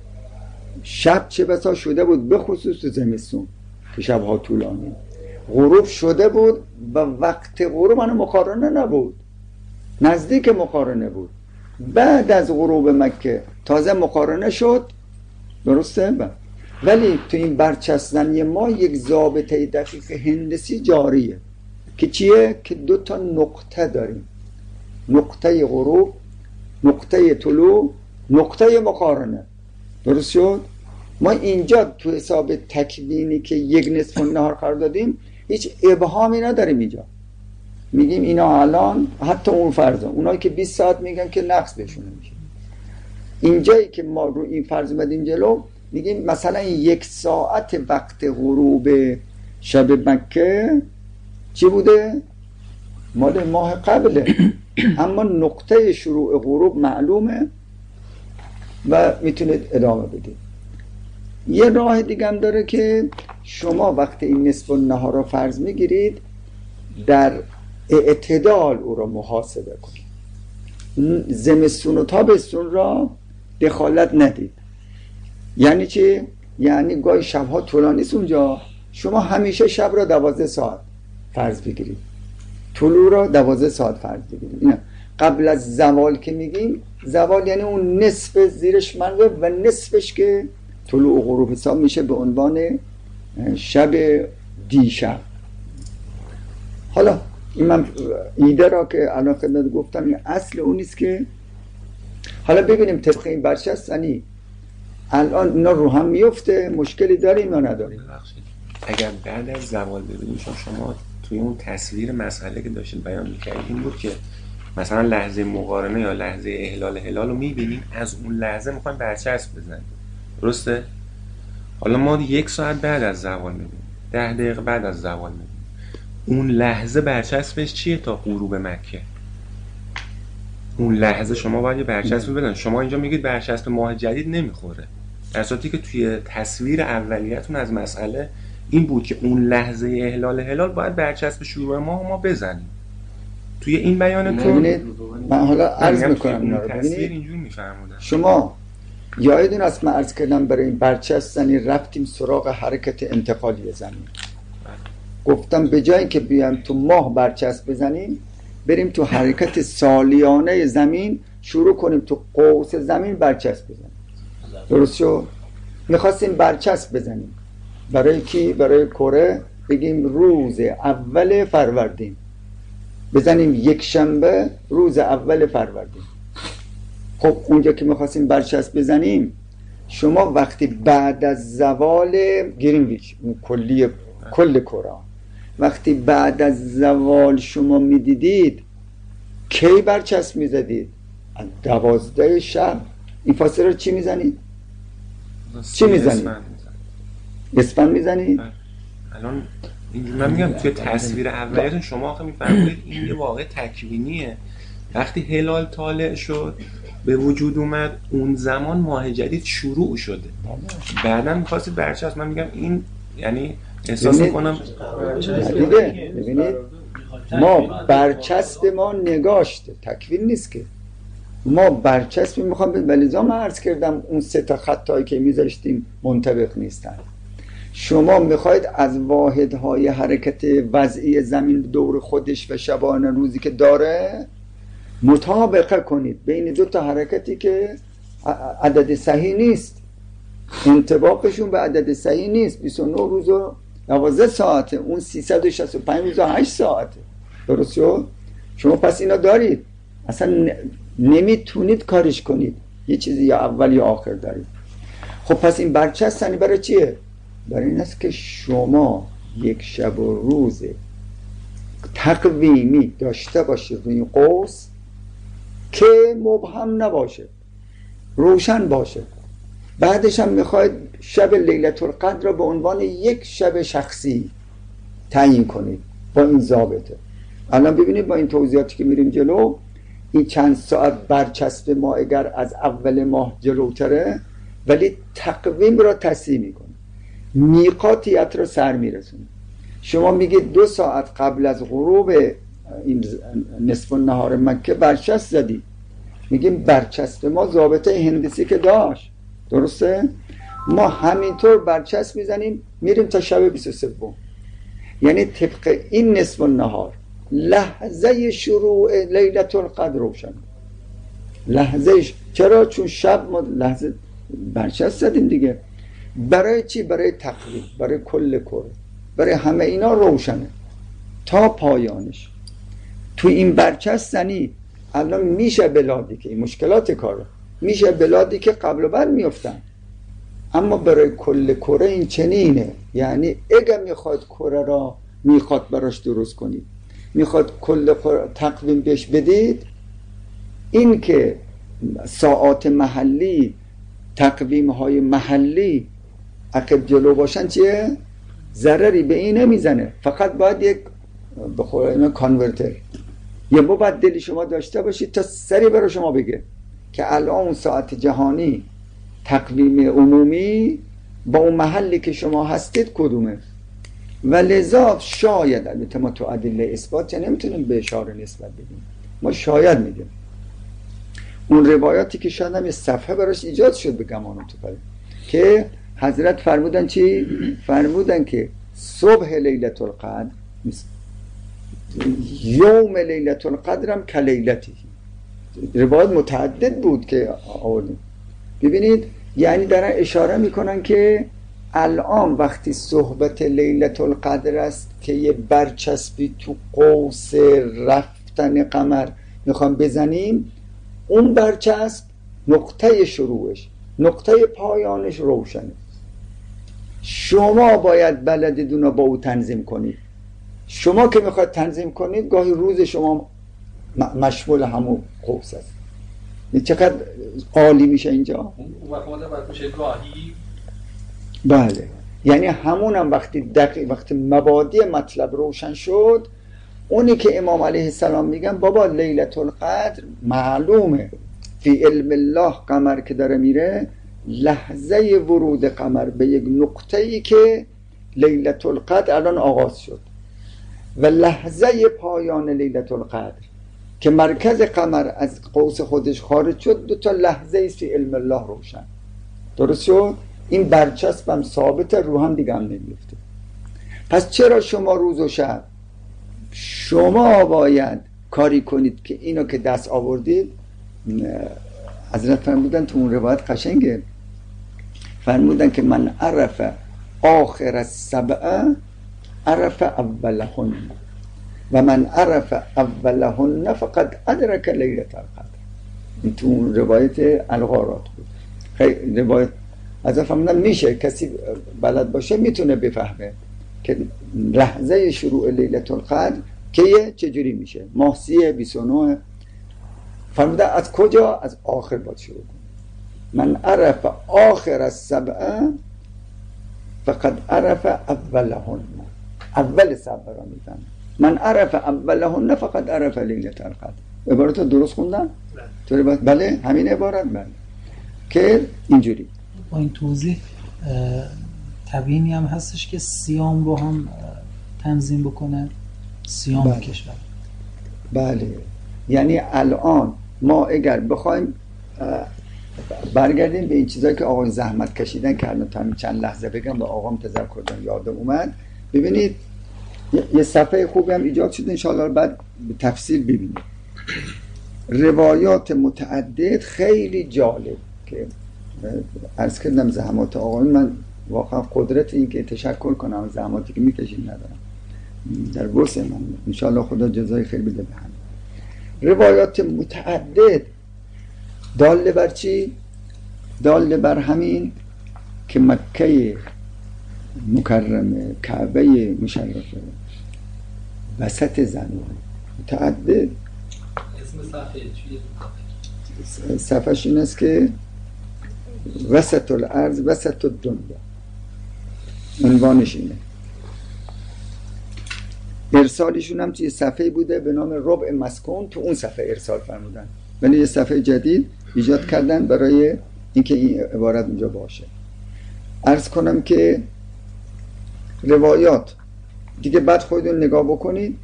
شب چه بسا شده بود، به خصوص تو زمستون که شبها طولانی غروب شده بود و وقت غروب من مقارنه نبود، نزدیک مقارنه بود. بعد از غروب مکه تازه مقارنه شد. درسته؟ ولی تو این برچسب‌زنی ما یک ضابطه دقیق هندسی جاریه که چیه؟ که 2 تا نقطه داریم، نقطه غروب، نقطه طلوع، نقطه مقارنه. درست شد؟ ما اینجا تو حساب تکوینی که یک نصف النهار قرار دادیم هیچ ابهامی نداریم. اینجا میگیم اینا الان حتی اون فرضا اونایی که 20 ساعت میگن که نقص بهشون نمیشه. اینجایی که ما رو این فرض اومدیم جلو میگیم مثلا 1 ساعت وقت غروب شب مکه چی بوده؟ مال ماه قبله اما نقطه شروع غروب معلومه و میتونید ادامه بدید. یه راه دیگه هم داره که شما وقتی این نصف النهار را فرض میگیرید در اعتدال او را محاسبه کنید، زمستون و تابستون را دخالت ندید. یعنی چی؟ یعنی گاهی شبها طولانی است اونجا، شما همیشه شب را 12 ساعت فرض بگیرید، طلوع را 12 ساعت فرض بگیرید. اینا قبل از زوال که میگیم، زوال یعنی اون نصف زیرش منوه و نصفش که طلوع و غروب حساب میشه به عنوان شب دیشب. حالا این من ایده را که الان خدمت گفتم این اصل اون نیست که حالا ببینیم طبق این برچسب‌زنی الان اینا رو هم میفته، مشکلی داریم یا نداریم؟ اگر بعد از زوال ببینیم شما توی اون تصویر مسئله که داشتید بیان می‌کردید این بود که مثلا لحظه مقارنه یا لحظه احلال هلال رو می‌بینیم، از اون لحظه می‌خوایم برچسب بزنیم. درسته؟ حالا ما 1 ساعت بعد از زوال می‌بینیم، 10 دقیقه بعد از زوال می‌بینیم. اون لحظه برچسبش چیه تا غروب مکه؟ اون لحظه شما باید یه برچسب بزنید. شما اینجا میگید برچسب ماه جدید نمیخوره، در صورتی که توی تصویر اولیتون از مسئله این بود که اون لحظه احلال هلال باید برچسب شروع ماه ما بزنیم. توی این بیانتون من حالا عرض میکنم اینا رو تصویر اینجور میفرمودن. شما یادتون است من عرض کردم برای این برچسب زنی رفتیم سراغ حرکت انتقالی زمین. گفتم به جایی که بیایم تو ماه برچسب بزنیم، بریم تو حرکت سالیانه زمین شروع کنیم تو قوس زمین برچسب بزنیم. درست شد؟ میخواستیم برچسب بزنیم برای کی؟ برای کره بگیم روز اول فروردین، بزنیم یک شنبه روز اول فروردین. خب اونجا که میخواستیم برچسب بزنیم، شما وقتی بعد از زوال گرینویچ کل کره، وقتی بعد از زوال شما میدیدید کی برچسب میزدید؟ 12 شب. این فاصله رو چی میزنید؟ چی میزنید؟ اسفند میزنید؟ الان من میگم توی تصویر اولیتون شما آخه میفرمایید این یه واقع تکوینیه. وقتی هلال طالع شد به وجود اومد، اون زمان ماه جدید شروع شده. بعدم میخواستید برچسب، من میگم این یعنی احساس میکنم ببینید ما برچسب ما نگاشته، تکوین نیست که. ما برچسب میخوام به بلیزا من عرض کردم اون 3 تا خطایی که میذاشتیم منطبق نیستن. شما میخواید از واحدهای حرکت وضعی زمین دور خودش و شبانه روزی که داره مطابقه کنید بین 2 تا حرکتی که عدد صحیح نیست، انطباقشون به عدد صحیح نیست. 29 روز و 12 ساعته، اون 365 روز و 8 ساعته. درست شد؟ شما پس اینا دارید، اصلا نمیتونید کارش کنید، یه چیزی یا اول یا آخر دارید. خب پس این برچسب برای چیه؟ برای این است که شما یک شب و روز تقویمی داشته باشید روی قوس که مبهم نباشه، روشن باشه. بعدش هم میخواید شب لیلة القدر را به عنوان یک شب شخصی تعیین کنید با این ضابطه. الان ببینید با این توضیحاتی که میریم جلو، این چند ساعت برچسب ما اگر از اول ماه جلوتره ولی تقویم را تصحیح میکنه، میقاتیت را سر میرسونه. شما میگید 2 ساعت قبل از غروب این نصف النهار مکه برچسب زدی، میگیم برچسب ما ضابطه هندسی که داشت، درسته؟ ما همینطور برچسب میزنیم میریم تا شب 23، یعنی طبق این نصف النهار لحظه شروع لیلة القدر روشن. لحظهش چرا؟ چون شب ما لحظه برچسب زدیم دیگه. برای چی؟ برای تقویم، برای کل کره، برای همه اینا روشنه تا پایانش. تو این برچسب زنی الان میشه بلادی که این مشکلات کاره، میشه بلادی که قبل و بعد میفتن، اما برای کل کره این چنینه. یعنی اگه میخواد کره را میخواد براش درست کنید، میخواد کل تقویم بهش بدید، این که ساعات محلی، تقویم های محلی عقب جلو باشن چیه؟ ضرری به این نمیزنه. فقط باید یک بخوره کانورتر، یه مبدلی شما داشته باشید تا سری برای شما بگه که الان اون ساعت جهانی تقویم عمومی با اون محلی که شما هستید کدومه. و لذا شاید، البته ما تو ادله اثبات نمیتونیم به اشاره نسبت بدیم، ما شاید میگیم اون روایاتی که شاید هم یه صفحه براش ایجاد شد به گمان تو پره که حضرت فرمودن چی؟ فرمودن که صبح لیلة القدر یوم لیلة القدر هم کلیلتی. روایت متعدد بود که آوردیم. ببینید یعنی دارن اشاره میکنن که الان وقتی صحبت لیلة القدر است که یه برچسبی تو قوس رفتن قمر میخوام بزنیم، اون برچسب نقطه شروعش نقطه پایانش روشنه. شما باید بلدیدون رو با او تنظیم کنید. شما که میخواد تنظیم کنید گاهی روز شما مشمول همون قوس است. چقدر عالی میشه اینجا. اون وقت میشه گاهی. بله، یعنی همونم وقتی مبادی مطلب روشن شد، اونی که امام علیه السلام میگن بابا لیلة القدر معلومه فی علم الله، قمر که داره میره لحظه ورود قمر به یک نقطه‌ای که لیلة القدر الان آغاز شد و لحظه پایان لیلة القدر که مرکز قمر از قوس خودش خارج شد، 2 تا لحظه است فی علم الله روشن. درست شد؟ این برچسب هم ثابت، رو هم دیگه هم نمیفته. پس چرا شما روز و شب شما باید کاری کنید که اینو که دست آوردید؟ حضرت فرمودن تو اون روایت قشنگه، فرمودن که من عرف آخر السبعه عرف اولهن و من عرف اولهن فقد ادرک لیلة القدر. این تو روایت الغارات بود. خیلی روایت از فهمیدم میشه کسی بلد باشه میتونه بفهمه که لحظه شروع لیلة القدر کیه، چجوری میشه، ماه 29 فهمیدم از کجا، از آخر باید شروع کنه. من عرف آخر السبع فقد عرف اولهن، اول سبع را میفهمه. من عرف اولهن فقد عرف لیلة القدر. عبارت درست خوندم؟ بله همین عبارت. بله که اینجوری با این توضیح تبیینی هم هستش که سیام رو هم تنظیم بکنه، سیام بله. کشور. بله یعنی الان ما اگر بخوایم برگردیم به این چیزایی که آقای زحمت کشیدن که الان تا چند لحظه بگم و آقام تذکر دادن یادم اومد. ببینید یه صفحه خوبی هم ایجاد شد، انشاءالله بعد به تفصیل ببینید. روایات متعدد خیلی جالب که عرض کردم زحمات آقایون، من واقعا قدرت این که تشکر کنم زحماتی که میکشید ندارم، در وسع من انشاءالله خدا جزای خیر بده به همه. روایات متعدد داله بر چی؟ داله بر همین که مکه مکرمه، کعبه مشرفه وسط زمین. متعدد اسم صفحه چیه؟ صفحش این است که وسط الارض وسط الدنیا، عنوانش اینه. ارسالشون هم توی صفحه بوده به نام ربع مسکون، تو اون صفحه ارسال فرمودن، ولی یه صفحه جدید ایجاد کردن برای اینکه این عبارت اونجا باشه. عرض کنم که روایات دیگه بعد خودتون نگاه بکنید.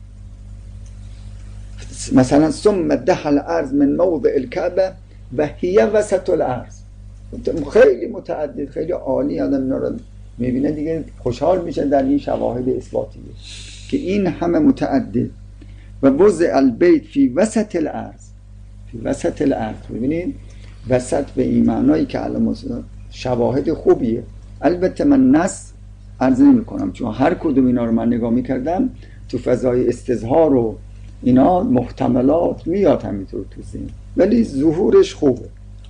مثلا ثم دخل الارض من موضع الكعبه و هی وسط الارض. خیلی متعدد، خیلی عالی. آدم اینا رو میبینه دیگه خوشحال میشه در این شواهد اثباتیه که این همه متعدد. و وضع البیت فی وسط الارض، فی وسط الارض. ببینید وسط به این معنایی که الان شواهد خوبیه. البته من نص عرض نمی کنم چون هر کدوم اینا رو من نگاه میکردم تو فضای استظهار و اینا محتملات میاد همینطور تو ذهن، ولی ظهورش خوبه.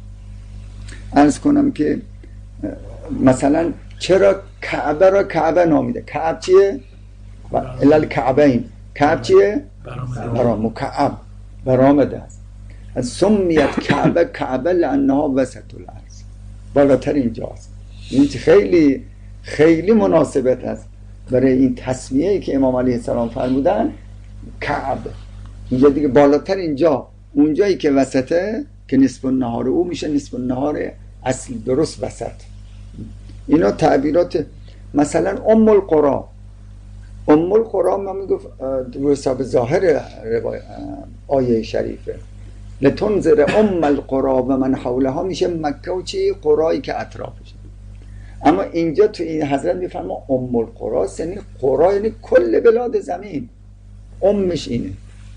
عرض کنم که مثلا چرا کعبه را کعبه نامیده؟ کعب چیه؟ الال کعبین. کعب چیه؟ برام مکعب برآمده است. از سمیت کعبه کعبه لانها وسط الارض، بالاتر اینجاست. این خیلی خیلی مناسبت است برای این تسمیه‌ای که امام علیه السلام فرمودن. کعبه اینجا دیگه بالاتر، اینجا اونجایی که وسطه که نصف النهار او میشه نصف النهار اصل، درست وسط. اینا تعبیرات. مثلا ام القرى، ام القرى ما میگفت رو حساب ظاهر آیه شریفه لتنذر ام القرى و من حولها، میشه مکه و چی قرایی که اطرافشه. اما اینجا تو این حضرت میفرما ام القرى، یعنی قرا یعنی کل بلاد زمین. امش اینه،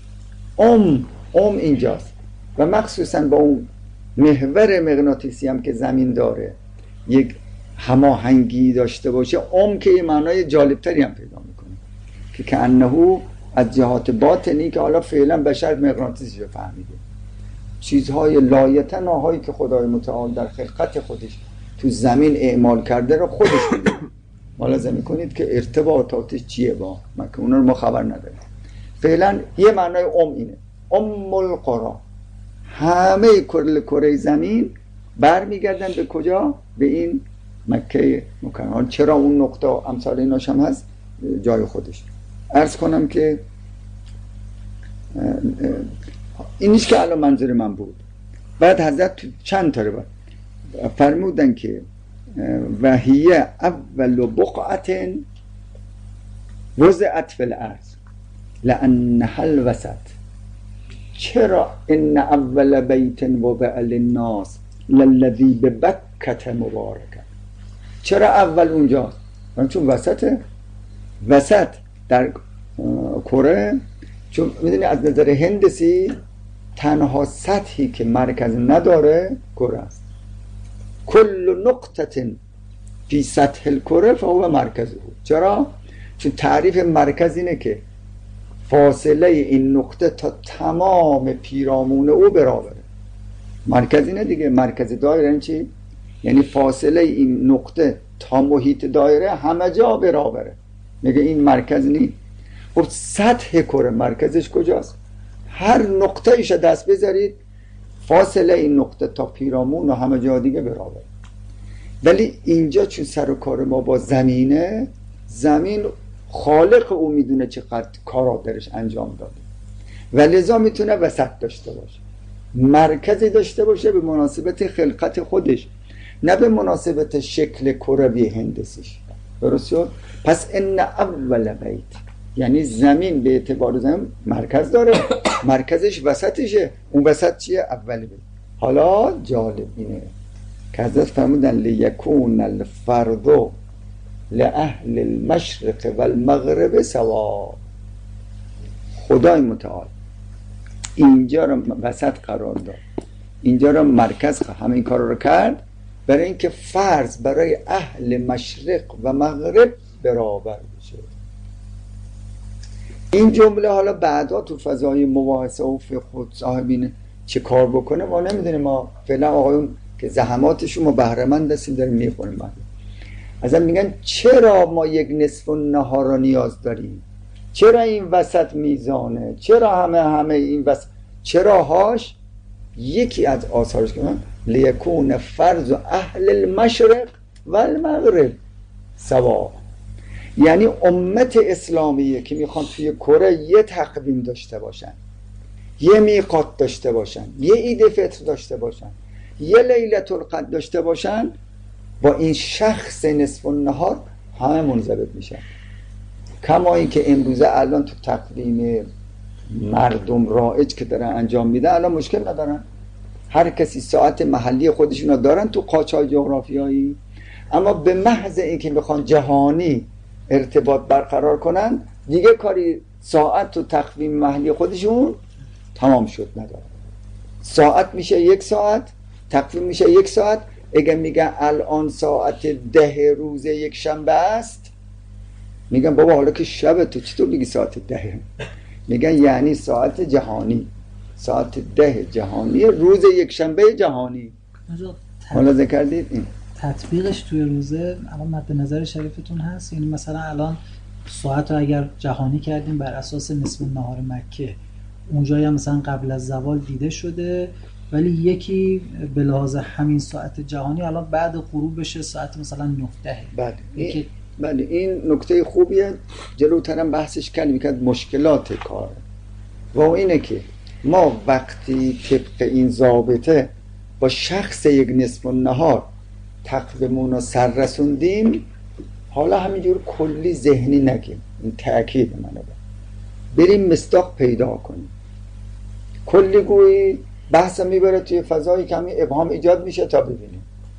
ام اینجاست. و مخصوصا با اون محور مغناطیسی هم که زمین داره یک هماهنگی داشته باشه، که یه معنای جالبتری هم پیدا میکنه که کأنه از جهات باطنی که حالا فعلا بشر مغناطیسی رو فهمیده، چیزهای لایتناهایی که خدای متعال در خلقت خودش تو زمین اعمال کرده رو خودش میده. ملاحظه میکنید که ارتباطاتش چیه با ما که اونا رو ما خبر نداریم. فعلا یه معنای اینه، ام القرى. همه کره زمین برمیگردن به کجا؟ به این مکه مکرمه. چرا اون نقطه امثال ایناش هم هست جای خودش. عرض کنم که اینیش که الان منظور من بود. بعد حضرت چند تا رو فرمودن که وحیه اول بقعت وضعت فی الارض لانها الوسط. چرا ان اول بیت وضع للناس للذی ببکة مبارکه. چرا اول اونجاست؟ چون وسطه. وسط در کره، چون میدونی از نظر هندسی تنها سطحی که مرکز نداره کره است. کل نقطه فی سطح الکره فهو مرکزه. چرا؟ چون تعریف مرکز اینه که فاصله این نقطه تا تمام پیرامون او برابره. مرکز اینه دیگه. مرکز دایره این چی؟ یعنی فاصله این نقطه تا محیط دایره همه جا برابره. میگه این مرکز نی. خب سطح کره مرکزش کجاست؟ هر نقطه ایش دست بذارید فاصله این نقطه تا پیرامون و همه جا دیگه برابره. ولی اینجا چون سر و کار ما با زمینه، زمین خالق او میدونه چقدر کارا درش انجام داده و لذا میتونه وسط داشته باشه، مرکزی داشته باشه به مناسبت خلقت خودش، نه به مناسبت شکل کروی هندسیش. درست شد؟ پس ان اول بیت، یعنی زمین به اعتبار زمین مرکز داره، مرکزش وسطشه. اون وسط چیه؟ اول بیت. حالا جالب اینه که حضرت فرمودن لیکون الفرد لأهل المشرق والمغرب سوا. خدای متعال اینجا رو وسط قرار داد، اینجا رو مرکز، همه این کار رو کرد برای اینکه فرض برای اهل مشرق و مغرب برابر بشه. این جمله حالا بعدا تو فضای مباحثه و فقه صاحبین چه کار بکنه ما نمیدونیم. ما فعلا آقایون که زحماتشون ما بهره مند هستیم داریم میخونیم. ازم میگن چرا ما یک نصف النهار را نیاز داریم؟ چرا این وسط میزانه؟ چرا همه این وسط؟ چرا هاش؟ یکی از آثارش که من لیکون فرض اهل المشرق و المغرب سوا، یعنی امت اسلامیه که میخوان توی کره یه تقویم داشته باشن، یه میقات داشته باشن، یه عید فطر داشته باشن، یه لیلة القدر داشته باشن، با این شخص نصف النهار همه منضبط میشن. کما این که امروزه الان تو تقویم مردم رایج که دارن انجام میده الان مشکل ندارن، هر کسی ساعت محلی خودشون دارن تو قاچای جغرافیایی، اما به محض اینکه میخوان جهانی ارتباط برقرار کنن دیگه کاری ساعت تو تقویم محلی خودشون تمام شد ندارن. ساعت میشه 1 ساعت، تقویم میشه 1 ساعت. اگه میگن الان ساعت 10 روز یک شنبه است، میگن بابا حالا که شبه تو چطور میگی ساعت 10؟ میگن یعنی ساعت جهانی، ساعت 10 جهانی، روز یک شنبه جهانی. ملاحظه کردید این تطبیقش توی روزه الان مد نظر شریفتون هست؟ یعنی مثلا الان ساعت رو اگر جهانی کردیم بر اساس نصف النهار مکه، اونجایی هم مثلا قبل از زوال دیده شده، ولی یکی به لحاظ همین ساعت جهانی الان بعد غروب بشه ساعت مثلا 9:10. بله این نکته خوبیه، جلوترم بحثش کردیم که مشکلات کار و اینه که ما وقتی طبق این ضابطه با شخص یک نصف النهار تقویمون رو سر رسوندیم، حالا همینجور کلی ذهنی نگیم، این تأکید منو بریم مصداق پیدا کنیم. کلی گویی بحث میبره توی فضایی که همین ابهام ایجاد میشه تا ببینیم.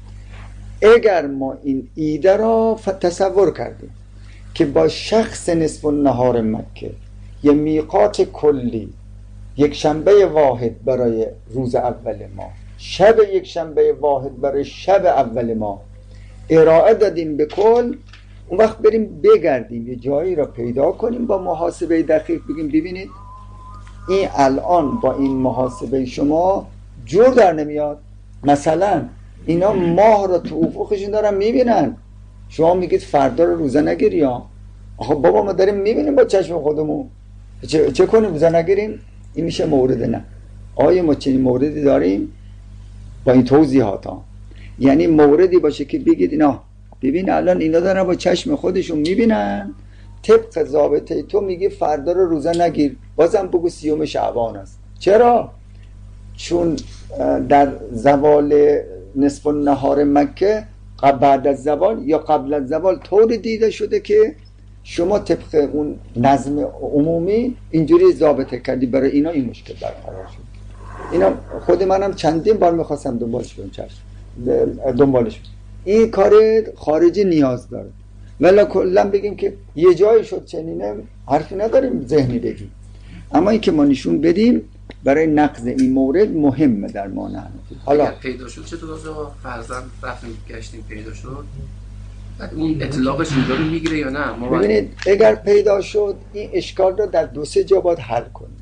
اگر ما این ایده را تصور کردیم که با شخص نصف النهار مکه یه میقات کلی، یک شنبه واحد برای روز اول ما، شب یک شنبه واحد برای شب اول ما ارائه دادیم به کل، اون وقت بریم بگردیم یه جایی را پیدا کنیم با محاسبه دقیق بگیم ببینید این الان با این محاسبه شما جور در نمیاد. مثلا اینا ماه را تو افقشون دارن میبینن، شما میگید فردا رو روزه نگیری ها. آخه بابا ما داریم میبینیم با چشم خودمون، چه کنیم روزه نگیریم؟ این میشه مورد نه. آیا ما چنین موردی داریم؟ با این توضیحات ها یعنی موردی باشه که بگید اینا ببین الان اینا دارن با چشم خودشون میبینن، طبق ضابطه تو میگی فردا رو روزه نگیر، بازم بگو 30 شعبان است. چرا؟ چون در زوال نصف النهار مکه بعد از زوال یا قبل از زوال طور دیده شده که شما طبق اون نظم عمومی اینجوری ضابطه کردی، برای اینا این مشکل برقرار شد. اینا خود منم چندین بار میخواستم دنبالش دنبالش. این کار خارجی نیاز داره، ولی کلا بگیم که یه جایی شد چنینه حرفی نداریم ذهنی بگیم، اما این که ما نشون بدیم برای نقض این مورد مهمه در ما. نه حالا پیدا شد چطور؟ فرضاً رفتیم گشتیم پیدا شد، اون اطلاقش اینجا رو میگیره یا نه؟ ما ببینید اگر پیدا شد این اشکال رو در 2-3 جا باید حل کنیم.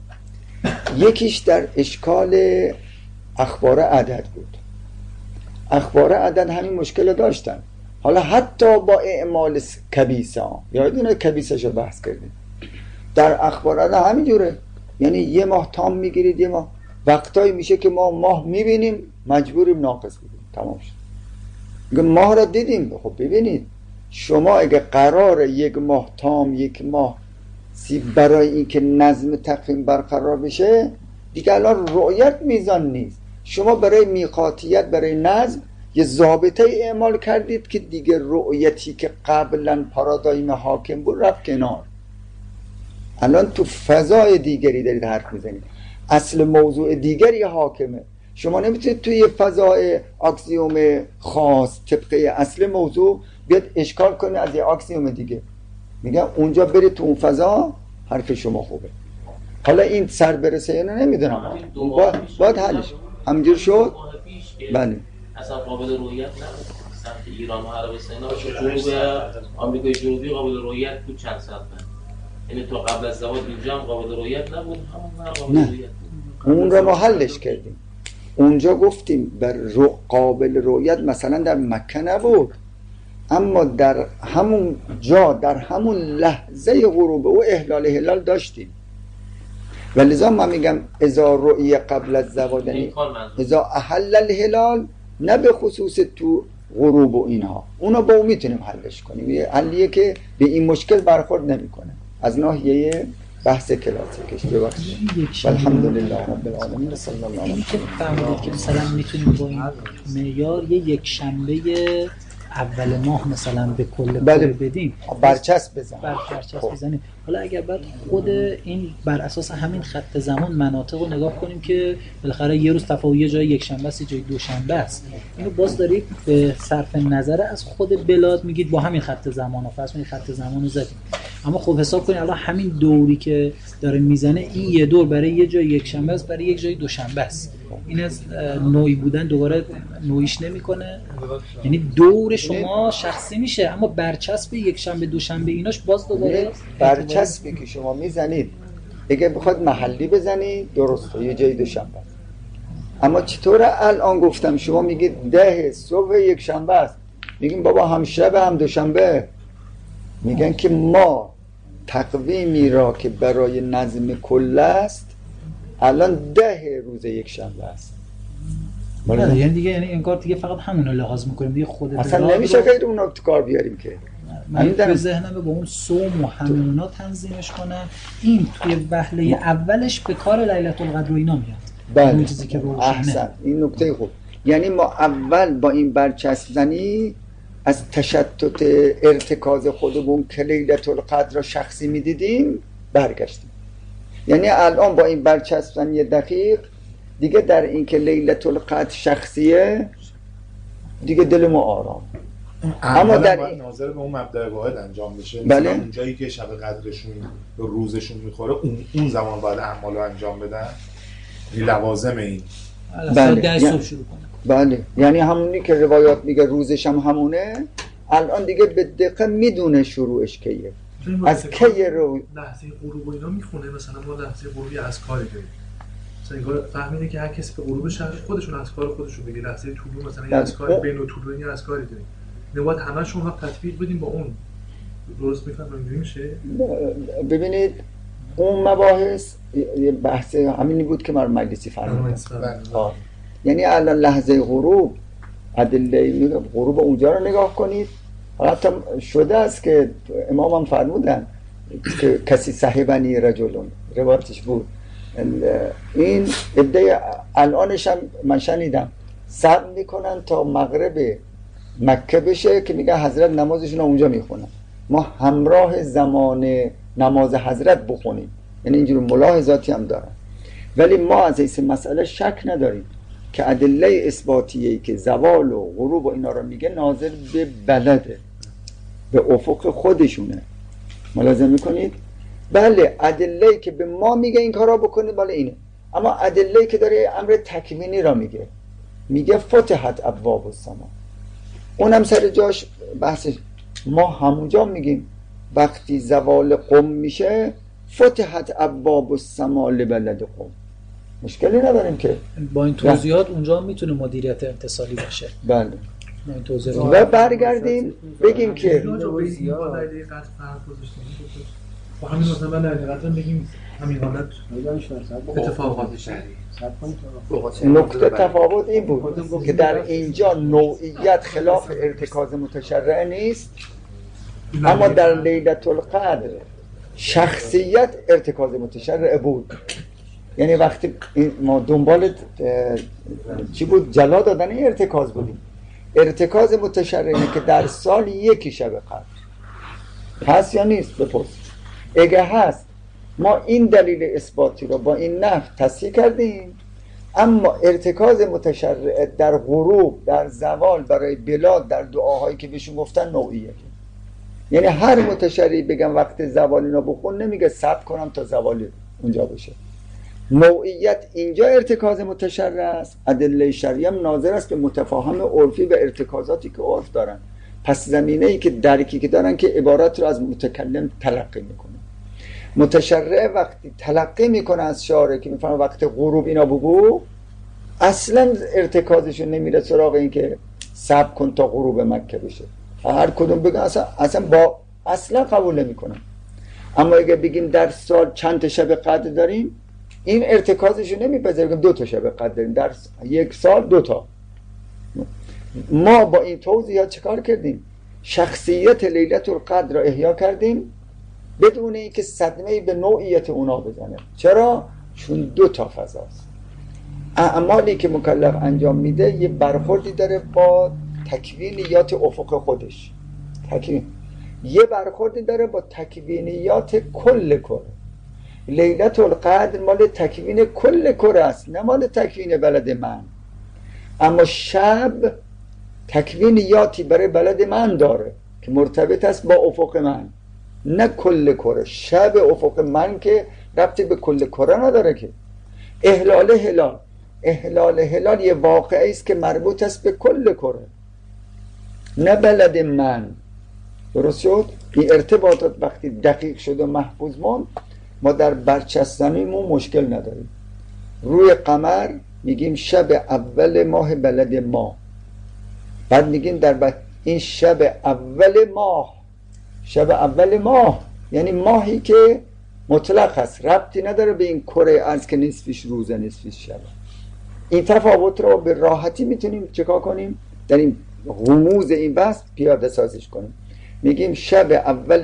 یکیش در اشکال اخبار عدد بود. اخبار عدد همین مشکل رو داشتن، حالا حتی با اعمال کبیسا، یادونه کبیسش رو بحث کردیم، در اخبار عدد همین جوره، یعنی یه ماه تام میگیرید، یه ماه وقتایی میشه که ما ماه میبینیم مجبوریم ناقص بگیریم، تمام شد. میگه ماه را دیدیم. خب ببینید شما اگه قرار یک ماه تام، یک ماه سیب، برای اینکه نظم تقویم برقرار بشه دیگه الان رؤیت میزان نیست، شما برای میقاتیت، برای نظم یه ضابطه اعمال کردید که دیگه رؤیتی که قبلا پارادایم حاکم بود رفت کنار، الان تو فضای دیگری دارید حرف میزنید، اصل موضوع دیگری حاکمه. شما نمیتونید توی فضای اکسیوم خاص طبقه اصل موضوع بیاد اشکال کنید از یه اکسیوم دیگه. میگم اونجا برید تو اون فضا، حرف شما خوبه. حالا این سر برسه یا نمیدونم، باید حلش همجور شد. بله اصلا قابل رؤیت نبود سمت ایران و عربستان جنوب آمریکای جنوبی قابل رؤیت بود چند سال بعد، یعنی تو قبل از زواج اینجا هم قابل رؤیت نبود، همون قابل رؤیت بود. اون رو ما حلش کردیم. اونجا گفتیم قابل رؤیت مثلا در مکه نبود، اما در همون جا، در همون لحظه غروب او احلال هلال داشتیم. ولذا من میگم اذا رؤیه قبل از زوال، یعنی اذا احل الهلال، نه به خصوص تو غروب و اینها، اونا با اون میتونیم حلش کنیم، یه حلیه که به این مشکل برخورد نمیکنه از ناحیه بحث کلاسیکش. ببخشید الحمدلله رب العالمین صلی الله علیه و که فهمیدید که مثلا میتونیم با این معیار یک شنبه اول ماه مثلا به کل بله بدیم، برچسب بزنیم. بزنیم. حالا اگر بعد خود این بر اساس همین خط زمان مناطق رو نگاه کنیم که بالاخره یه روز تفاوت، یه جای یک شنبه است، یه جای دوشنبه است، اینو باز دارید به صرف نظر از خود بلاد میگید با همین خط زمان، فرض کنید خط زمان رو زدیم، اما خب حساب کنید الان همین دوری که داره میزنه این یه دور برای یه جای یک شنبه است، برای یک جای دوشنبه است. این از نوعی بودن دوباره نوعیش نمیکنه، یعنی دور شما شخصی میشه اما برچسب یک شنبه دوشنبه ایناش باز دوباره برچسبی که شما میزنید اگه بخواد محلی بزنید درسته یه جای دوشنبه است، اما چطور الان گفتم شما میگید 10 صبح یک شنبه است، میگیم بابا هم شب هم دوشنبه. میگن که ما تقویمی را که برای نظم کل است الان 10 روز یک شنبه است. بله یعنی دیگه، یعنی انگار دیگه فقط همون رو لحاظ میکنیم دیگه، خود اصلا نمیشه غیر اون رو تو کار بیاریم که من به ذهنم با اون صوم و همونا تنظیمش کنم. این توی وهله اولش به کار لیلة القدر و اینا میاد. بله چیزی که احسن، این نکته خوب. یعنی ما اول با این برچسب زنی از تشتت ارتکاز خودمون که لیلة القدر را شخصی میدیدیم برگشتیم. یعنی الان با این برچسب زنی دقیق دیگه در این که لیلة القدر شخصیه دیگه دل ما آرام. اما در این ناظر به اون مبدأ واحد انجام بشه، بله؟ مثلا اونجایی که شب قدرشون به روزشون میخوره اون زمان باید اعمالو انجام بدن، این لوازم این. بله صبح شروع کنه. بله یعنی همونی که روایات میگه روزش هم همونه، الان دیگه به دقیقه میدونه شروعش کیه، از کی رو لحظه غروب و اینا میخونه. مثلا ما لحظه غروبی اذکاری داریم، مثلا انگار فهمیده که هر کسی به غروب شهر خودشون اذکار خودشو بگه، لحظه طلوع مثلا یه اذکار بین طلوع یه اذکاری داریم، نباید همشون هم تطبیق بدیم با اون. درست میفهمم اینجوری میشه؟ ببینید اون مباحث یه بحث همینی بود که من مجلسی فرمودم. یعنی الان لحظه غروب ادله غروب اونجا رو نگاه کنید. حتی شده است که امام هم فرمودن که کسی صاحبنی رجلون، روایتش بود. این عده الانش هم من شنیدم صبر میکنن تا مغرب مکه بشه که میگه حضرت نمازشون اونجا میخونن، ما همراه زمان نماز حضرت بخونیم. یعنی اینجور ملاحظاتی هم دارن، ولی ما از این مسئله شک نداریم که ادله اثباتیه‌ای که زوال و غروب و اینا رو میگه ناظر به بلده، به افق خودشونه. ملاحظه میکنید؟ بله ادله‌ای که به ما میگه این کارا بکنید بله اینه، اما ادله‌ای که داره امر تکوینی را میگه فتحت ابواب السما، اونم سر جاش بحث ما همونجا میگیم وقتی زوال قم میشه فتحت ابواب السما لبلد قم، مشکلی نداریم که با این توضیحات اونجا میتونه مدیریت اتصالی باشه. بله. این توضیحات و برگردیم بگیم که با همین مثلا من حقیقتا بگیم همین حالت اتفاقات نقطه تفاوت این بود که در اینجا نوعیت خلاف ارتکاز متشرع نیست، اما در لیلة القدر شخصیت ارتکاز متشرع بود. یعنی وقتی ما دنبال چی بود؟ جلا دادن این ارتکاز بودیم. ارتکاز متشرع اینه که در سال یکی شب قدر هست یا نیست؟ بپرس. اگه هست ما این دلیل اثباتی رو با این نفی تصحیح کردیم، اما ارتکاز متشرع در غروب، در زوال، برای بلاد، در دعاهایی که بهشون گفتن نوعیه. یعنی هر متشرعی بگم وقت زوال اینا بخون نمیگه صبر کنم تا زوالی اونجا بشه. نوعیت اینجا ارتکاز متشرع است. ادله شرعی هم ناظر است به متفاهم عرفی و ارتکازاتی که عرف دارن. پس زمینه‌ای که درکی که دارن که عبارت رو از متکلم تلقی میکنه. متشرع وقتی تلقی میکنه از شارع که میفهمه وقت غروب اینا بگو، اصلا ارتکازشون نمیره سراغ این که صبر کن تا غروب مکه بشه. هر کدوم بگن اصلا قبول نمیکنن. اما اگه بگیم در سال چند تا شب قدر داریم، این ارتکازشو نمیپذیره. بگیم 2 تا شب قدر داریم در یک سال 2 تا. ما با این توضیحات چیکار کردیم؟ شخصیت لیلة القدر را احیا کردیم بدون اینکه صدمه‌ای به نوعیت اونا بزنه. چرا؟ چون 2 تا فضاست. اعمالی که مکلف انجام میده یه برخوردی داره با تکوینیات افق خودش، یه برخوردی داره با تکوینیات کل کره. لیلة القدر مال تکوین کل کره است، نه مال تکوین بلد من. اما شب تکوینیاتی برای بلد من داره که مرتبط است با افق من، نه کل کره. شب افق من که ربطی به کل کره نداره که. احلال هلال یه واقعی است که مربوط است به کل کره، نه بلد من. درست شد؟ این ارتباطات وقتی دقیق شد و محفوظ موند، ما در برچستنیمون مشکل نداریم. روی قمر میگیم شب اول ماه بلد ما، بعد میگیم این شب اول ماه یعنی ماهی که مطلق هست، ربطی نداره به این کره ارض که نصفش روزه نصفش شب. این تفاوت رو به راحتی میتونیم چکار کنیم؟ در این غموز این بحث پیاده سازش کنیم. میگیم شب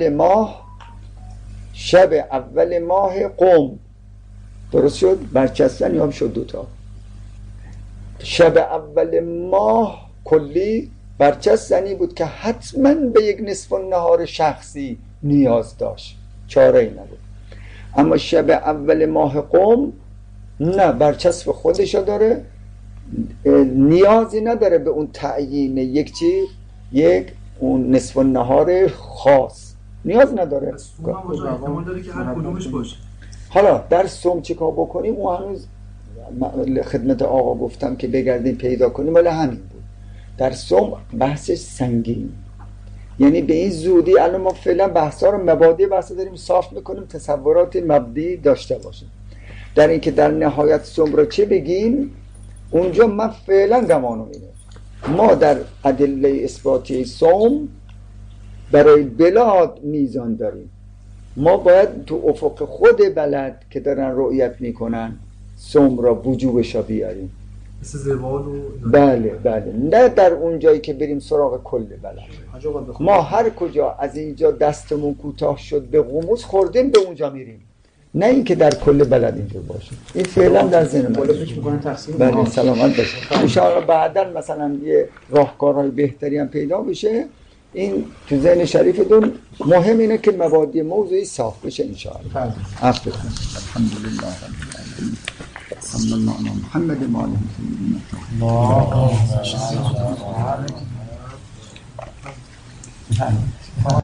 اول ماه قم. درست شد؟ برچستن یا هم شد 2 تا. شب اول ماه کلی برچستنی بود که حتما به یک نصف النهار شخصی نیاز داشت، چاره ای نبود. اما شب اول ماه قم نه، برچسب خودشو داره، نیازی نداره به اون تعیین یک اون نصف النهار خاص، نیاز نداره. احتمال داره که هر کدومش باشه. حالا در صوم چیکار بکنیم؟ اون هنوز خدمت آقا گفتم که بگردیم پیدا کنیم، ولی همین بود. در صوم بحثش سنگین، یعنی به این زودی الان ما فعلا بحثا رو مبادی بحثا داریم صاف میکنیم، تصورات مبدی داشته باشیم. در این که در نهایت صوم رو چه بگیم، اونجا من فعلا گمانم اینه ما در ادله اثباتی صوم برای بلاد میزان داریم. ما باید تو افق خود بلد که دارن رؤیت میکنن صوم را وجوبش را بیاریم. مثل زوال و بله نه در اون جایی که بریم سراغ کل بلد. ما هر کجا از اینجا دستمون کوتاه شد به غموس خوردیم به اونجا میریم، نه اینکه در کل بلد اینجور باشه. این فعلا در ذهن من بله سلامت باشه. ان شاء الله بعداً مثلا یه راهکارهای بهتری هم پیدا بشه. این تو ذهن شریفتون مهم اینه که مبادی موضوعی صاف بشه ان شاء الله. عفو کن. الحمدلله صلی الله علی محمد و آله.